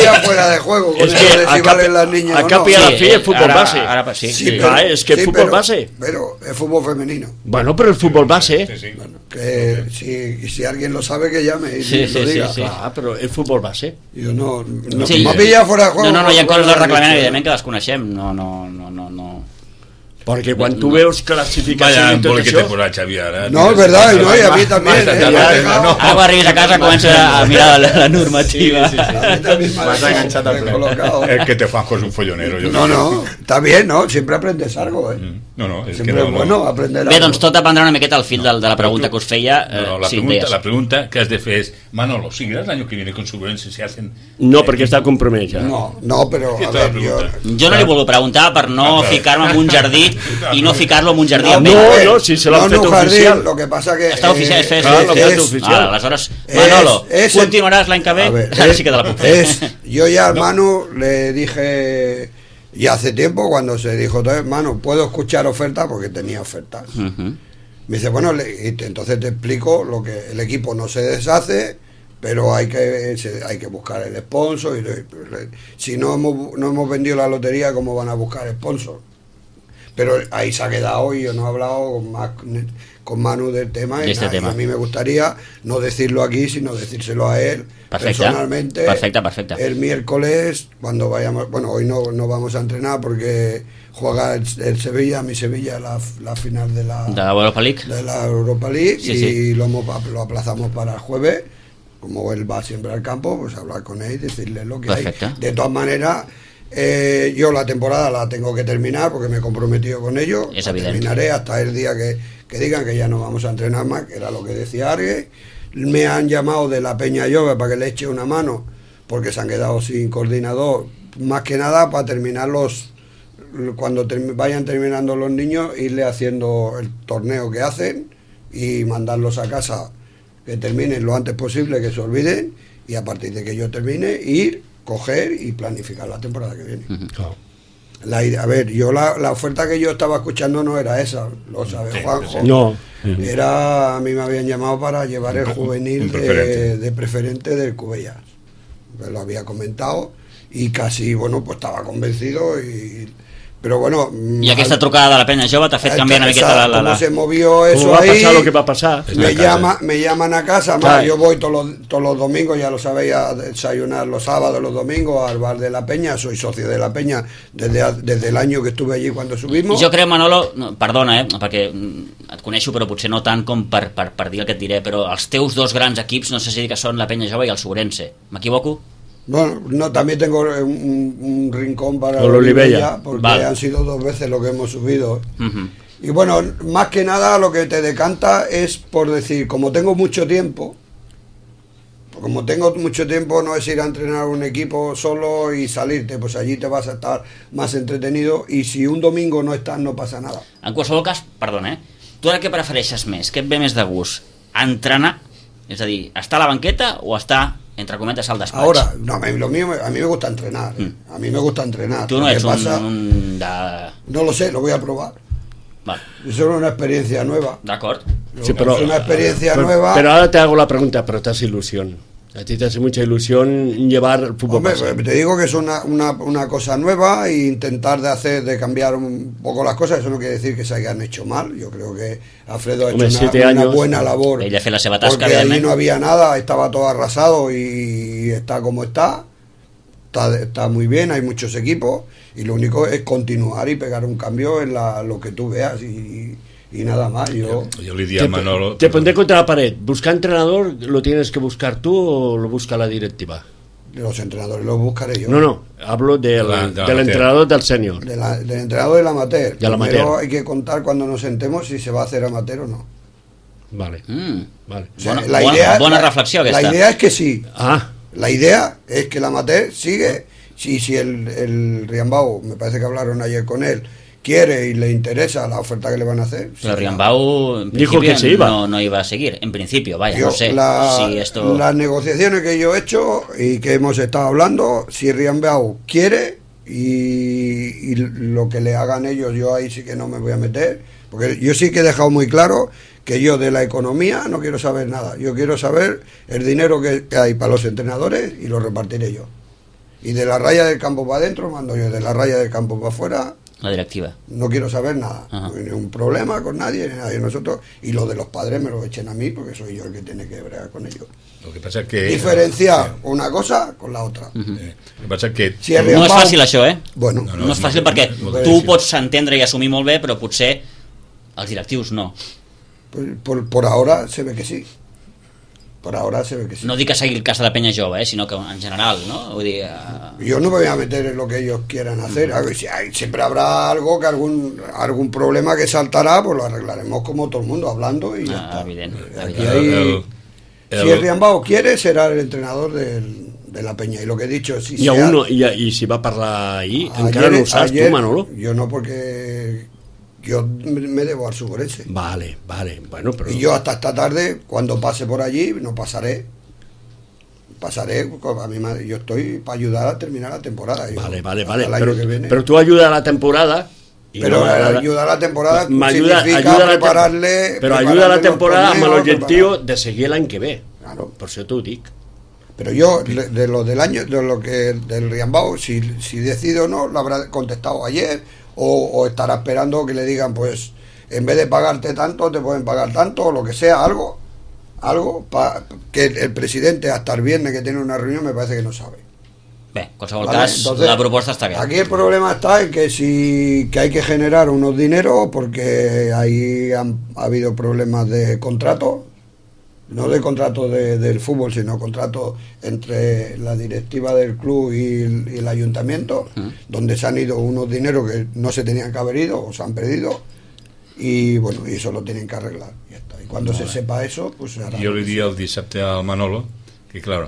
A cap i a la fi és futbol base. És que és futbol base. Pero es fútbol femenino. Bueno, pero el fútbol base... Que si alguien lo sabe que llame y lo diga. Però el futbol base. Jo no... M'ha pillat fora de juego. No, hi ha coses del reglament, evidentment, que les coneixem. No... Perquè quan tu veus classificació i tot això... No, és verdad, no, i a mi també. Ara arribes a casa, comença a mirar la normativa. M'has enganxat al ple. Es que te fajo es un follonero. No, está bien, ¿no? Siempre aprendes algo, No, és que no. Bueno, aprender algo. Bé, doncs tot aprendrà una miqueta al fil de la pregunta que us feia. La pregunta que has de fer és, Manolo, ¿seguirás el año que viene con Sobrense si hacen...? No, perquè està compromès ja. No, però... Jo no li volia preguntar per no ficar-me en un jardí i no ficar-lo en un jardí amb ell. No, si se l'han fet oficial. Lo que pasa que... Està oficial, és oficial. Aleshores, Manolo, continuaràs l'any que ve? Ara sí que te la puc fer. Yo ya al Manu le dije Y hace tiempo, cuando se dijo, mano, puedo escuchar ofertas, porque tenía ofertas. Me dice, bueno, entonces te explico lo que el equipo no se deshace, pero hay que buscar el sponsor. Si no hemos vendido la lotería, ¿cómo van a buscar sponsor? Pero ahí se ha quedado, y yo no he hablado con Manu del tema, y a mí me gustaría no decirlo aquí, sino decírselo a él personalmente. Perfecta. El miércoles, cuando vayamos, bueno, hoy no vamos a entrenar porque juega el Sevilla, mi Sevilla, la final de la Europa League, y lo aplazamos para el jueves. Como él va siempre al campo, pues hablar con él y decirle lo que hay. De todas maneras, yo la temporada la tengo que terminar porque me he comprometido con ellos. Terminaré hasta el día que digan que ya no vamos a entrenar más, que era lo que decía Argues. Me han llamado de la Peña Llove para que le eche una mano, porque se han quedado sin coordinador, más que nada para terminar cuando vayan terminando los niños, irle haciendo el torneo que hacen y mandarlos a casa, que terminen lo antes posible, que se olviden, y a partir de que yo termine, coger y planificar la temporada que viene. Claro. A ver, yo la oferta que yo estaba escuchando no era esa, lo sabe Juanjo. No. A mí me habían llamado para llevar el juvenil de preferente del Cubellas. Me lo había comentado y casi, bueno, pues estaba convencido pero bueno... I aquesta trucada de la Penya Jove t'ha fet canviar una miqueta la... ¿Cómo se movió eso va a ahí? Pasar lo que va a pasar. Me llaman a casa, yo voy todos los domingos, ya lo sabéis, a desayunar los sábados, los domingos, al bar de la Peña, soy socio de la Peña desde el año que estuve allí cuando subimos. Jo crec, Manolo, perdona, perquè et coneixo, però potser no tant com per dir el que et diré, però els teus dos grans equips, no sé si que són la Penya Jove i el Sobrense. M'equivoco? Bueno, no, también tengo un rincón para el Olivella, porque han sido 2 veces lo que hemos subido. Y bueno, más que nada lo que te decanta es por decir, como tengo mucho tiempo, no es ir a entrenar un equipo solo y salirte, pues allí te vas a estar más entretenido, y si un domingo no estás, no pasa nada. En qualsevol cas, perdona, tu ara què prefereixes més? Què et ve més de gust? Entrenar? És a dir, estar a la banqueta o estar, entre cometes, al despatx? Ahora, no, a mí me gusta entrenar. A mí me gusta entrenar. Tú no eres No lo sé, lo voy a probar. Vale. Es una experiencia nueva. D'acord. Sí, pero, es una experiencia nueva. Pero ahora te hago la pregunta, pero te hace ilusión. A ti te hace mucha ilusión llevar el fútbol. Hombre, te digo que es una cosa nueva, e intentar de cambiar un poco las cosas. Eso no quiere decir que se hayan hecho mal. Yo creo que Alfredo ha hecho una buena labor. Ella hace la seva tasca, porque allí no había nada, estaba todo arrasado y está como está. Está muy bien, hay muchos equipos, y lo único es continuar y pegar un cambio en lo que tú veas y nada más. Yo le di a Manolo... Te pondré contra la pared. ¿Buscar entrenador lo tienes que buscar tú o lo busca la directiva? Los entrenadores los buscaré yo. No, hablo del entrenador del senior. Del entrenador del amateur. Primero hay que contar cuando nos sentemos si se va a hacer amateur o no. Vale. Vale. O sea, buena reflexión aquesta. La idea es que sí. Ah. La idea es que el amateur sigue. Si el Riambau, me parece que hablaron ayer con él, quiere y le interesa la oferta que le van a hacer. Pero Riambau en dijo que se iba. No iba a seguir, en principio, vaya, no sé si esto... Las negociaciones que yo he hecho y que hemos estado hablando, si Riambau quiere y lo que le hagan ellos, yo ahí sí que no me voy a meter, porque yo sí que he dejado muy claro que yo de la economía no quiero saber nada. Yo quiero saber el dinero que hay para los entrenadores y lo repartiré yo. Y de la raya del campo para adentro mando yo, de la raya del campo para afuera la directiva. No quiero saber nada. No hay ningún problema con nadie, ni nadie. Nosotros, y lo de los padres me lo echen a mí, porque soy yo el que tiene que bregar con ellos. Lo que pasa es que... Diferenciar una cosa con la otra. Lo que pasa es que... Si no és fàcil això, Bueno. No és fàcil perquè tu ho pots entendre i assumir molt bé, però potser els directius no. Por ahora se ve que sí. Por ahora se ve que sí. No dic que sigui el cas de la Penya Jove, sinó que en general, ¿no? Vull dir, yo no me voy a meter en lo que ellos quieran hacer. A ver, siempre habrá algo, que algún problema que saltará, pues lo arreglaremos como todo el mundo, hablando y ya está. Evident. Si el Riambau quiere, será el entrenador de la Peña. Y lo que he dicho, si si va a parlar ahí, encara no ho saps tu, Manolo? Yo no, porque yo me debo al Suborense. Vale, bueno, pero... Y yo hasta esta tarde, cuando pase por allí, no pasaré. pasaré, yo estoy para ayudar a terminar la temporada. Vale, pero tú ayudas a la temporada. Pero ayudar a la temporada significa prepararle... Però ayuda a la temporada amb l'objectiu de seguir l'any que ve. Claro. Per això t'ho dic. Pero yo, de lo del año, de lo que del Riambao, si decido o no, lo habrá contestado ayer, o estará esperando que le digan, pues, en vez de pagarte tanto, te pueden pagar tanto, o lo que sea, algo que el presidente hasta el viernes que tiene una reunión me parece que no sabe. Bé, en qualsevol cas, entonces, la proposta està bé. Aquí el problema está en que que hay que generar unos dineros porque ahí ha habido problemas de contrato, no de contrato del fútbol, sino contrato entre la directiva del club y el ayuntamiento, donde se han ido unos dineros que no se tenían que haber ido o se han perdido, y bueno, y eso lo tienen que arreglar. Y, y cuando se sepa eso, pues se hará. Jo li diria el dissabte al Manolo que, clar,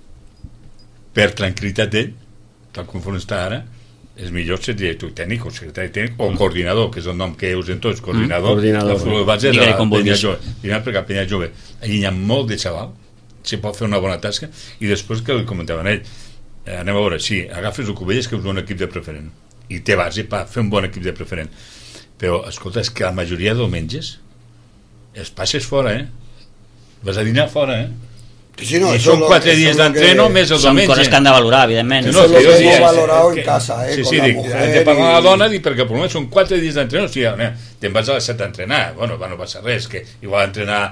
per tranquil·litat d'ell, tal com està ara, és millor ser director tècnic o secretari tècnic o coordinador, que és el nom que usen tots, coordinador del futbol base de la Penya Jove. Primer perquè a Penya Jove hi ha molt de xaval, se pot fer una bona tasca, i després que li comentaven ell, anem a veure, sí, agafes el Cubelles, que és un equip de preferent, i té base per fer un bon equip de preferent, però, escolta, és que la majoria de diumenges els passes fora, vas a dinar fora, Sí, no, y son 4 días de entreno més el diumenge. Són coses que han de valorar, evidentment. Eso es lo que hemos valorado en casa, sí, con la mujer. Te parla la dona, perquè per almenys són 4 dies d'entreno, o sigui, te'n vas a les 7 a entrenar, bueno, no passa res, que igual entrenar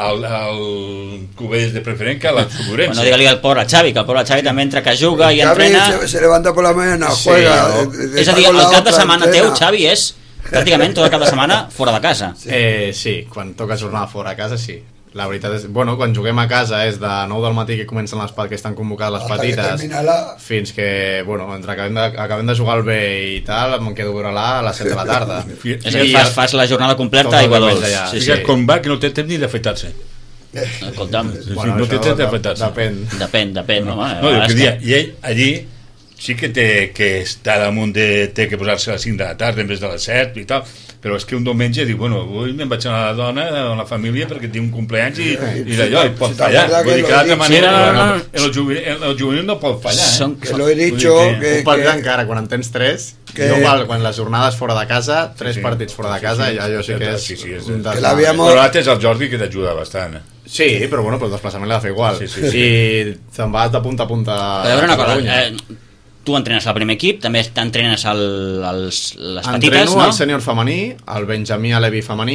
al Cubelles de preferent que a la Suburense. Bueno, digue-li al pobre Xavi, que el pobre Xavi també entra que juga i entrena. Se levanta por la mañana, juega. És a dir, el cap de setmana teu, Xavi, és pràcticament tot el cap de setmana fora de casa. Sí, quan toca jornada fora de casa, sí. La veritat és, bueno, quan juguem a casa és de 9 del matí que comencen que estan convocades les petites fins que, bueno, entre acabem de jugar al B i tal, em quedo a veure-la a les 7 de la tarda. És a dir, fas la jornada completa i igual dos. Fixa't com va, que no té temps ni d'afeitar-se. Escolta'm, no té temps d'afeitar-se. Depèn. No, jo que dia, i ell allí sí que té que estar damunt té que posar-se a les 5 de la tarda en vez de les 7 i tal, però és que un diumenge diu, bueno, avui me'n vaig a la dona, a la família, perquè tinc un cumpleaños i d'allò, i pot fallar. Vull dir que d'altra manera, el juvenil no pot fallar. Que lo he dicho... Un partit encara, quan en tens 3, quan les jornades fora de casa, 3 partits fora de casa, jo sí que és... Però l'altre és el Jordi, que t'ajuda bastant. Sí, però bueno, el desplaçament l'ha de fer igual. I se'n va de punta a punta a Catalunya. Tu entrenes al primer equip, també t'entrenes les petites, Entreno no? Al sènior femení, al Benjamí Alevi femení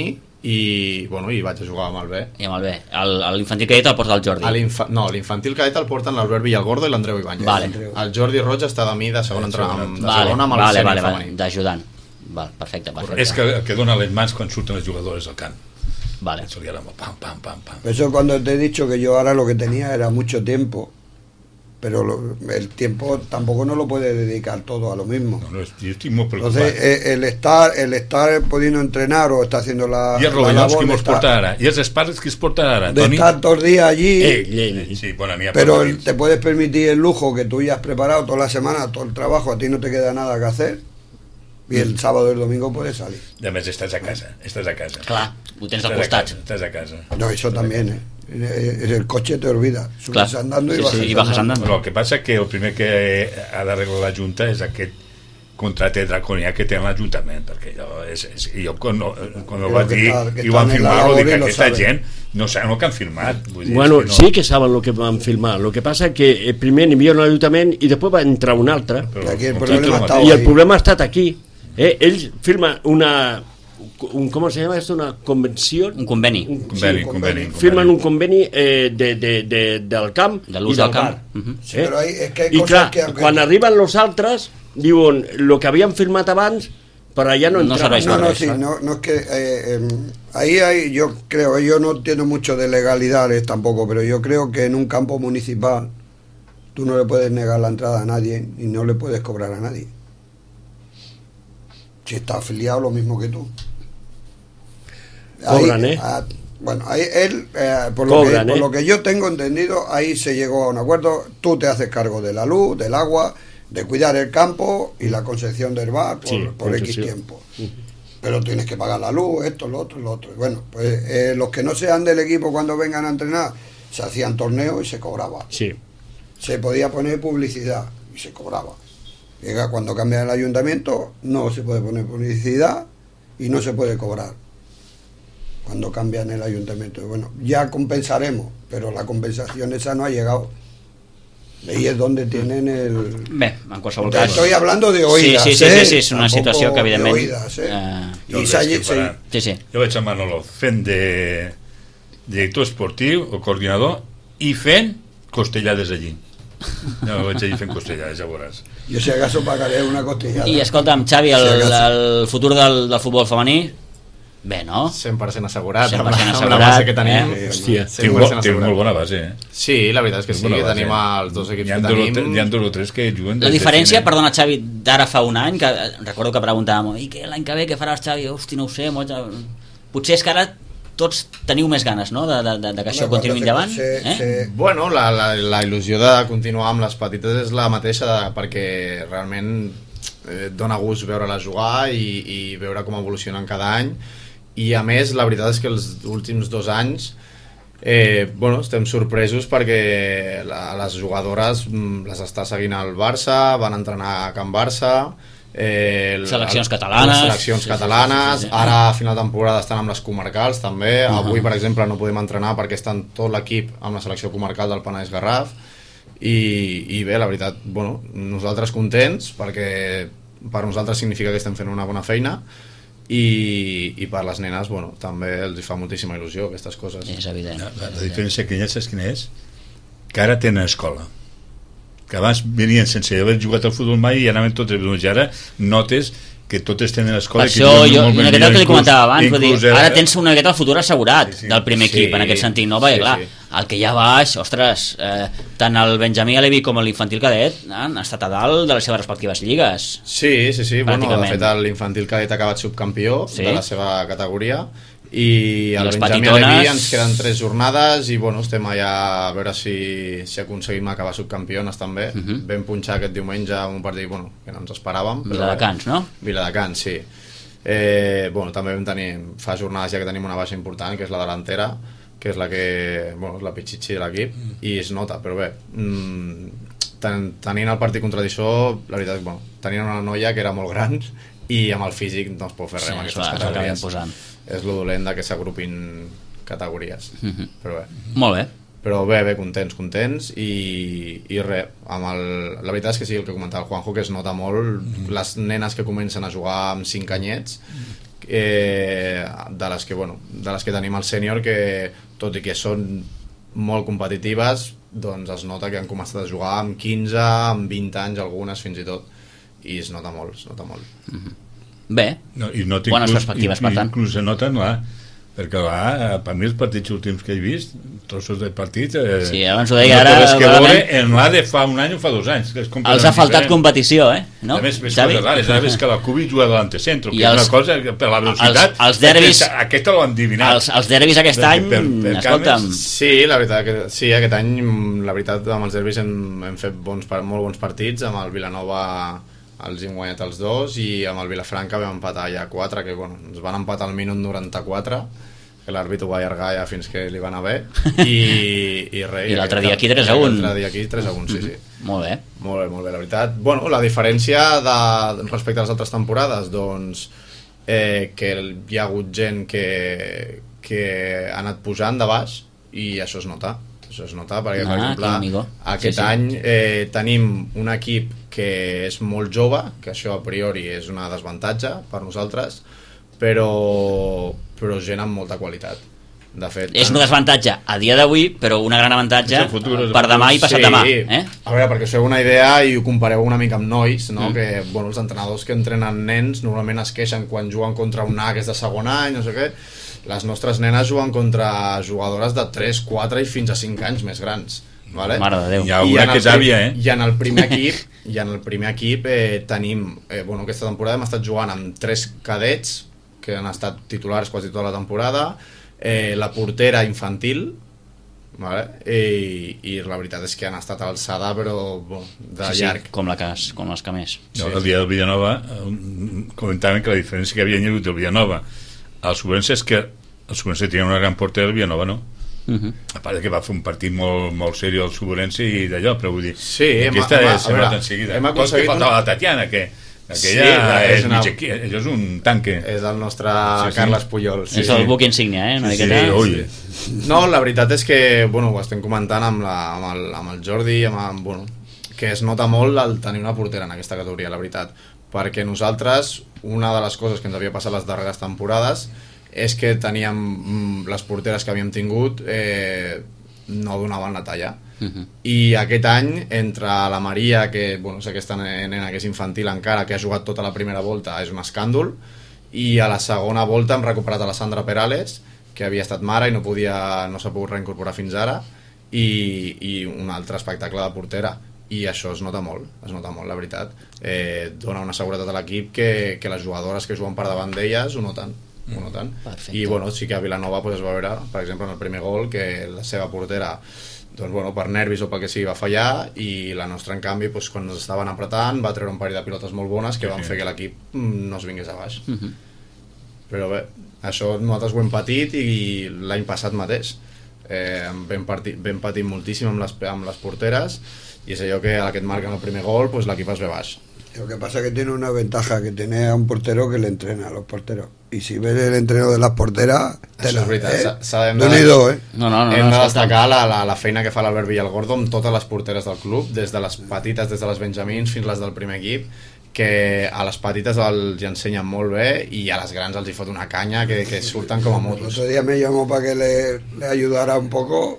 i vaig a jugar amb el B. I amb el B. L'infantil cadet el porta el Jordi. L'infantil cadet el porten l'Albert Villalgordo i l'Andreu Ibáñez. Vale. El Jordi Roig està de mi de segon entrenador amb el sènior femení. D'ajudant. Perfecte. És que dona les mans quan surten les jugadores al camp. Vale. Pam. Eso cuando te he dicho que yo ahora lo que tenía era mucho tiempo, pero el tiempo tampoco no lo puede dedicar todo a lo mismo. No, yo estoy muy preocupado. Entonces, el estar pudiendo entrenar o está haciendo la I els rovellons que mos porta ara? I els espàrrecs que es porta ara, de Toni? estar todos los días allí, sí, bueno, pero te puedes permitir el lujo que tú ya has preparado toda la semana, todo el trabajo, a ti no te queda nada que hacer, i el sábado i el domingo puedes salir. A més, estàs a casa. Clar, ho tens al costat. Estàs a casa. No, eso también, el coche te olvida, subes andando y bajas andando. Lo que passa que el primer que ha d'arreglar la Junta és aquest contracte draconià que té l'Ajuntament, perquè jo quan ho vaig dir i ho van firmar, dic que aquesta gent no saben el que han firmat. Bueno, sí que saben el que van firmar, el que passa que primer n'hi havia un Ajuntament i després va entrar un altre, i el problema ha estat aquí. Ells firmen ¿cómo se llama esto? Una convención. Un conveni. Firman un conveni del camp de l'ús del camp. Sí, però és que i clar, quan arriben los altres diuen lo que havien firmat abans per allà no entrava. No es que ahí hay, yo creo, yo no entiendo mucho de legalidades tampoco, pero yo creo que en un campo municipal tú no le puedes negar la entrada a nadie y no le puedes cobrar a nadie si está afiliado lo mismo que tú. Cobran, bueno, ahí él, por lo que yo tengo entendido, ahí se llegó a un acuerdo. Tú te haces cargo de la luz, del agua, de cuidar el campo y la concesión del bar por X tiempo. Pero tienes que pagar la luz, esto, lo otro. Bueno, pues los que no sean del equipo cuando vengan a entrenar, se hacían torneos y se cobraba. Sí. se podía poner publicidad y se cobraba. Llega cuando cambia el ayuntamiento, no se puede poner publicidad y no se puede cobrar cuando cambian el ayuntamiento. Bueno, ya compensaremos, pero la compensación esa no ha llegado. Ahí és on tenen el... Bé, en qualsevol cas... Estoy hablando de oïdes, sí, és una situació que evidentment... Oïdes, sí. Jo veig a Manolo fent de director esportiu o coordinador i fent costellades allí. No, vaig allí fent costellades, ja veuràs. Jo si acaso pagaré una costellada. I escolta'm, Xavi, el futur del futbol femení, bé, no? 100% assegurat, 100% amb la base que tenim. Hòstia, té molt bona base, Sí, la veritat és que sí, que tenim els dos equips que tenim. Hi ha 2 o 3 que juguen... La diferència, perdona, Xavi, d'ara fa un any, que recordo que preguntàvem, i què, l'any que ve què faràs, Xavi? Hosti, no ho sé, potser és que ara tots teniu més ganes, no?, de que això continuï endavant. Bueno, la il·lusió de continuar amb les petites és la mateixa, perquè realment dona gust veure-les jugar i veure com evolucionen cada any. I a més la veritat és que els últims 2 anys estem sorpresos perquè les jugadores les està seguint el Barça, van entrenar a Can Barça, seleccions catalanes, ara a final de temporada estan amb les comarcals també. Avui per exemple no podem entrenar perquè estan tot l'equip amb la selecció comarcal del Penedès Garraf i bé, la veritat, nosaltres contents perquè per nosaltres significa que estem fent una bona feina i per les nenes també els fa moltíssima il·lusió aquestes coses. És evident. La diferència que hi ha, saps quina és? Que ara tenen escola, que abans venien sense haver jugat al futbol mai i anaven tots i ara notes que totes tenen escola. Per això jo una miqueta que li comentava abans, ara tens una miqueta el futur assegurat del primer equip en aquest sentit, no? Perquè clar, el que hi ha baix, ostres, tant el Benjamí Alevi com l'infantil cadet han estat a dalt de les seves respectives lligues. Sí, de fet l'infantil cadet ha acabat subcampió de la seva categoria i el Benjamí Alevi ens queden 3 jornades i estem allà a veure si aconseguim acabar subcampiones també. Vam punxar aquest diumenge un partit que no ens esperàvem, Viladecans, no? Viladecans, sí. També vam tenir fa jornades ja que tenim una baixa important, que és la delantera, que és la que és la pitxitxi de l'equip i es nota, però bé, tenint el partit contra Dissó, la veritat, tenien una noia que era molt gran i amb el físic no es pot fer res amb aquestes categories. És lo dolent que s'agrupin categories. Però bé. Molt bé. Però bé, contents i res, la veritat és que sí, el que comentava el Juanjo, que es nota molt les nenes que comencen a jugar amb 5 anyets, de les que tenim al sènior, que tot i que són molt competitives, doncs es nota que han començat a jugar amb 15, amb 20 anys algunes fins i tot, i es nota molt. Bé, bones perspectives per tant. Inclús se noten perquè per mi els partits últims que he vist, trossos de partit, sí, abans ho deia, ara que veure en de fa un any o fa 2 anys, els ha faltat competició, no? A més coses rares, és que la Cubi juga davant de centre, que és una cosa per la velocitat, els derbis, aquesta l'ho han adivinat, els derbis aquest any, escolta'm, sí, la veritat que sí, aquest any la veritat amb els derbis hem fet molt bons partits, amb el Vilanova els hem guanyat els 2 i amb el Vilafranca vam empatar ja 4, que ens van empatar al minut 94, que l'àrbit ho va allargar ja fins que li va anar bé i res. I l'altre dia aquí 3-1. L'altre dia aquí 3-1, sí. Molt bé. Molt bé, la veritat. La diferència respecte a les altres temporades, doncs que hi ha hagut gent que ha anat pujant de baix i això es nota. Perquè, per exemple, aquest any tenim un equip que és molt jove, que això a priori és una desavantatge per nosaltres, però gent amb molta qualitat. De fet, és un desavantatge a dia d'avui, però una gran avantatge per demà i passat demà. A veure, perquè us feu una idea i ho compareu una mica amb nois, que els entrenadors que entrenen nens normalment es queixen quan juguen contra un A que és de segon any, no sé què. Les nostres nenes juguen contra jugadores de 3, 4 i fins a 5 anys més grans, vale? Mare de Déu. Hi ha una que és àvia, I en el primer equip tenim, aquesta temporada hem estat jugant amb 3 cadets que han estat titulars quasi tota la temporada, la portera infantil, vale? I la veritat és que han estat a l'alçada, però de llarg. Com les que més. El dia del Villanova comentaven que la diferència que havia hagut del Villanova al Subvença és que el Subvença tenia una gran portera, el Villanova no. A part que va fer un partit molt seriós al Suburense i d'allò, però vull dir, aquesta se nota en seguida. Tot que faltava la Tatiana, que aquella és un tanque. És el nostre Carles Puyol. És el buc insígnia, una miqueta. No, la veritat és que, ho estem comentant amb el Jordi, que es nota molt el tenir una portera en aquesta categoria, la veritat, perquè nosaltres, una de les coses que ens havia passat les darreres temporades és que teníem les porteres que havíem tingut no donaven la talla. I aquest any, entre la Maria, que és aquesta nena que és infantil encara, que ha jugat tota la primera volta, és un escàndol, i a la segona volta hem recuperat a la Sandra Perales, que havia estat mare i no s'ha pogut reincorporar fins ara, i un altre espectacle de portera. I això es nota molt, la veritat. Dona una seguretat a l'equip que les jugadores que juguen per davant d'elles ho noten. I sí que a Vilanova es va veure, per exemple, en el primer gol, que la seva portera per nervis o pel que sigui va fallar, i la nostra, en canvi, quan ens estaven apretant, va treure un parell de pilotes molt bones que van fer que l'equip no es vingués a baix. Però bé, això nosaltres ho hem patit, i l'any passat mateix vam patir moltíssim amb les porteres, y es ello que a la que et marcan el primer gol, pues l'equip es ve baix. Lo que pasa es que tiene una ventaja, que tiene a un portero que le entrena a los porteros. Y si ves el entreno de las porteras, hem de destacar la feina que fa l'Albert Villalgordo amb totes les porteres del club, des de les petites, des de les benjamins fins les del primer equip, que a les petites els ensenyen molt bé i a les grans els hi fot una canya que surten com a motos. El otro día me llamó para que le ayudara un poco.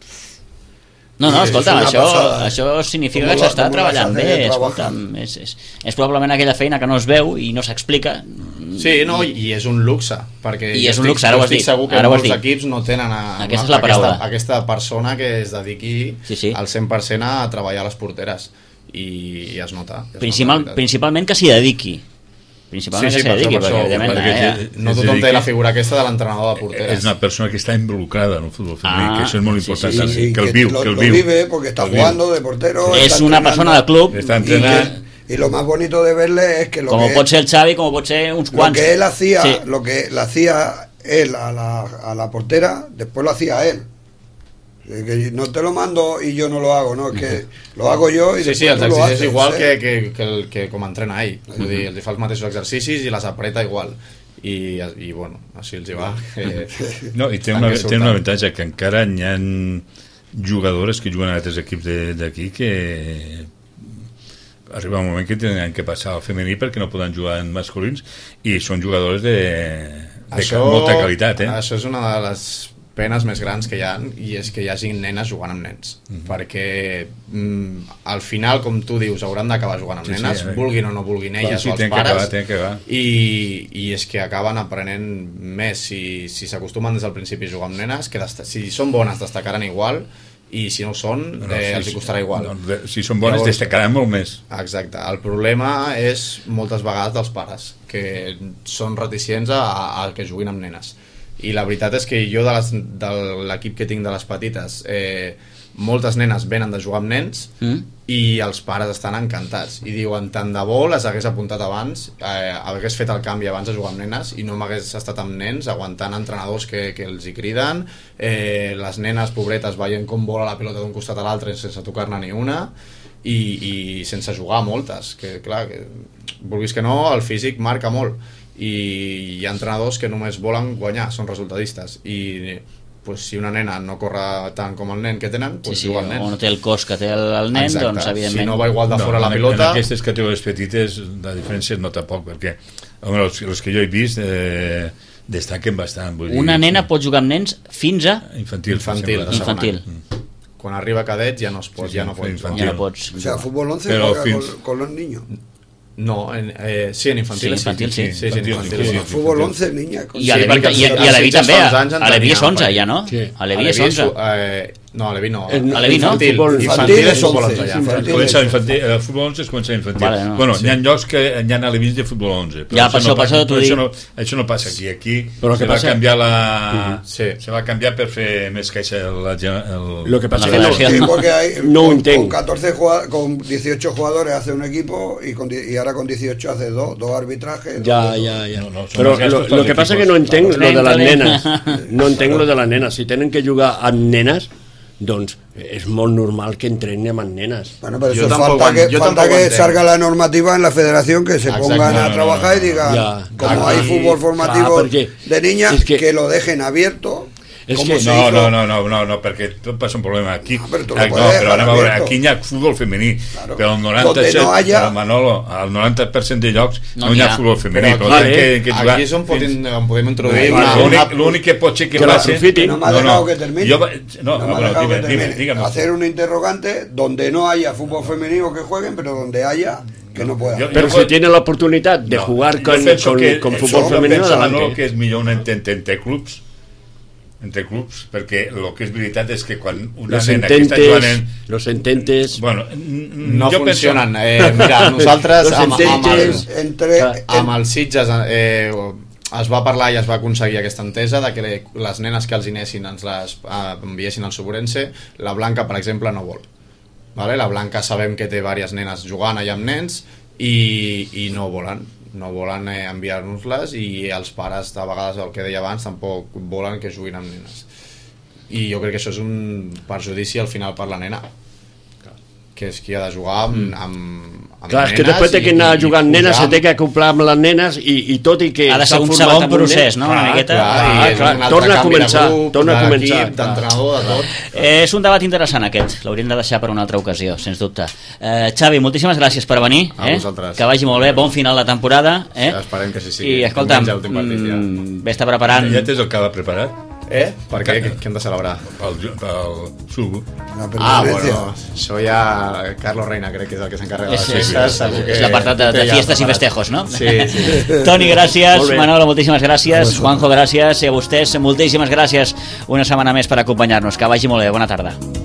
No, escolta, això significa que s'està treballant bé, escolta'm, és probablement aquella feina que no es veu i no s'explica. Sí, i és un luxe, perquè és un luxe, ara ho has dit. Estic segur que molts equips no tenen aquesta persona que es dediqui al 100% a treballar a les porteres, i es nota. Principalment que s'hi dediqui. Principalment que s'hi dediqui, perquè no tothom té la figura aquesta de l'entrenador de porteres. És una persona que està involucrada en el futbol femení, que això és molt important, que el viu. Lo vive porque está jugando de portero. Es una persona del club. Está entrenando. Y lo más bonito de verle es que como pot ser el Xavi, como pot ser uns quants. Lo que él hacía, lo que le hacía él a la portera, después lo hacía él. Que no te lo mando y yo no lo hago, no, es que lo hago yo y después tú lo haces. És igual que com entrena ell, vull dir, els fa els mateixos exercicis i les apreta igual, i així els hi va. No, i té un avantatge, que encara hi ha jugadores que juguen a altres equips d'aquí que arriba un moment que tenen que passar al femení perquè no poden jugar en masculins, i són jugadores de molta qualitat. Això és una de les penes més grans que hi ha, i és que hi hagi nenes jugant amb nens, perquè al final, com tu dius, hauran d'acabar jugant amb nenes, vulguin o no vulguin elles o els pares, i és que acaben aprenent més si s'acostumen des del principi a jugar amb nenes, que si són bones destacaran igual, i si no ho són, els hi costarà igual. Si són bones destacaran molt més. Exacte, el problema és moltes vegades dels pares, que són reticents a que juguin amb nenes. I la veritat és que jo de l'equip que tinc de les petites, moltes nenes venen de jugar amb nens, i els pares estan encantats i diuen, tant de bo les hagués apuntat abans, hagués fet el canvi abans de jugar amb nenes i no m'hagués estat amb nens aguantant entrenadors que els hi criden, les nenes pobretes veient com vola la pilota d'un costat a l'altre sense tocar-ne ni una, i sense jugar moltes, que clar, vulguis que no, el físic marca molt, i hi ha entrenadors que només volen guanyar, són resultadistes, i si una nena no corre tant com el nen que tenen, juga el nen, o no té el cos que té el nen. Exacte. Doncs evidentment si no va igual de fora la pilota. En aquestes categories petites la diferència es nota poc, perquè els que jo he vist destaquen bastant. Una nena pot jugar amb nens fins a infantil. Quan arriba a cadet ja no es pot, ja no pots. O sea, fútbol 11 juega con los niños. No, sí, en infantil. Sí. Fútbol 11, niña. I a l'Evi també, a l'Evi és 11 ja, no? A l'Evi és 11. No, a Levi no. A Levi no? Infantil és futbol 11 ja. El futbol 11 es comença infantil. Bueno, hi ha llocs que hi ha Alevins de futbol 11. Ja, per això t'ho dic. Això no passa aquí. Aquí se va canviar se va canviar per fer més caixa Lo que pasa es que no entenc. Con 18 jugadores hace un equipo y ahora con 18 hace dos arbitrajes. Ya. Pero lo que pasa es que no entenc lo de las nenas. No entenc lo de las nenas. Si tienen que jugar amb nenes, doncs és molt normal que entrenen amb nenes. Bueno, pero eso falta que salga la normativa en la federación, que se pongan a trabajar y digan, como hay fútbol formativo de niñas, que lo dejen abierto. No, perquè tot passa un problema aquí. Però anem a veure, aquí hi ha futbol femení, però el 97%, Manolo, al 90% de llocs no hi ha futbol femení. Aquí és on podem introduir l'únic que pot ser que passi... No m'ha dejado que termine. Hacer un interrogante donde no haya fútbol femenino que jueguen, pero donde haya que no puedan. Pero si tiene la oportunidad de jugar con fútbol femenino, adelante. Que és millor un entre clubs, perquè el que és veritat és que quan una nena que està jugant los ententes no funcionen. Mira, nosaltres amb els Sitges es va parlar i es va aconseguir aquesta entesa de que les nenes que els anessin ens les enviessin al Suburense. La Blanca, per exemple, no vol. La Blanca sabem que té diverses nenes jugant allà amb nens i no volen enviar-nos-les, i els pares, de vegades, el que deia abans, tampoc volen que juguin amb nenes. I jo crec que això és un perjudici al final per la nena, que és qui ha de jugar amb clar, és que després que anar jugant nenes se té que acoplar amb les nenes i tot i que ha de ser un segon procés, no? Una miqueta. Torna a començar d'entrenador, de tot. És un debat interessant aquest, l'hauríem de deixar per una altra ocasió, sens dubte. Xavi, moltíssimes gràcies per venir, que vagi molt bé, bon final de temporada, esperem que sí sigui. I escolta'm, vés-te preparant. Ja tens el que ha de preparar? Per què? Què hem de celebrar? El subo. Bueno, això ja Carlos Reina crec que és el que s'encarrega de les festes. És l'apartat de fiestes i festejos, no? Sí. Toni, gràcies. Manolo, moltíssimes gràcies. Juanjo, gràcies. I a vostès, moltíssimes gràcies una setmana més per acompanyar-nos. Que vagi molt bé. Bona tarda.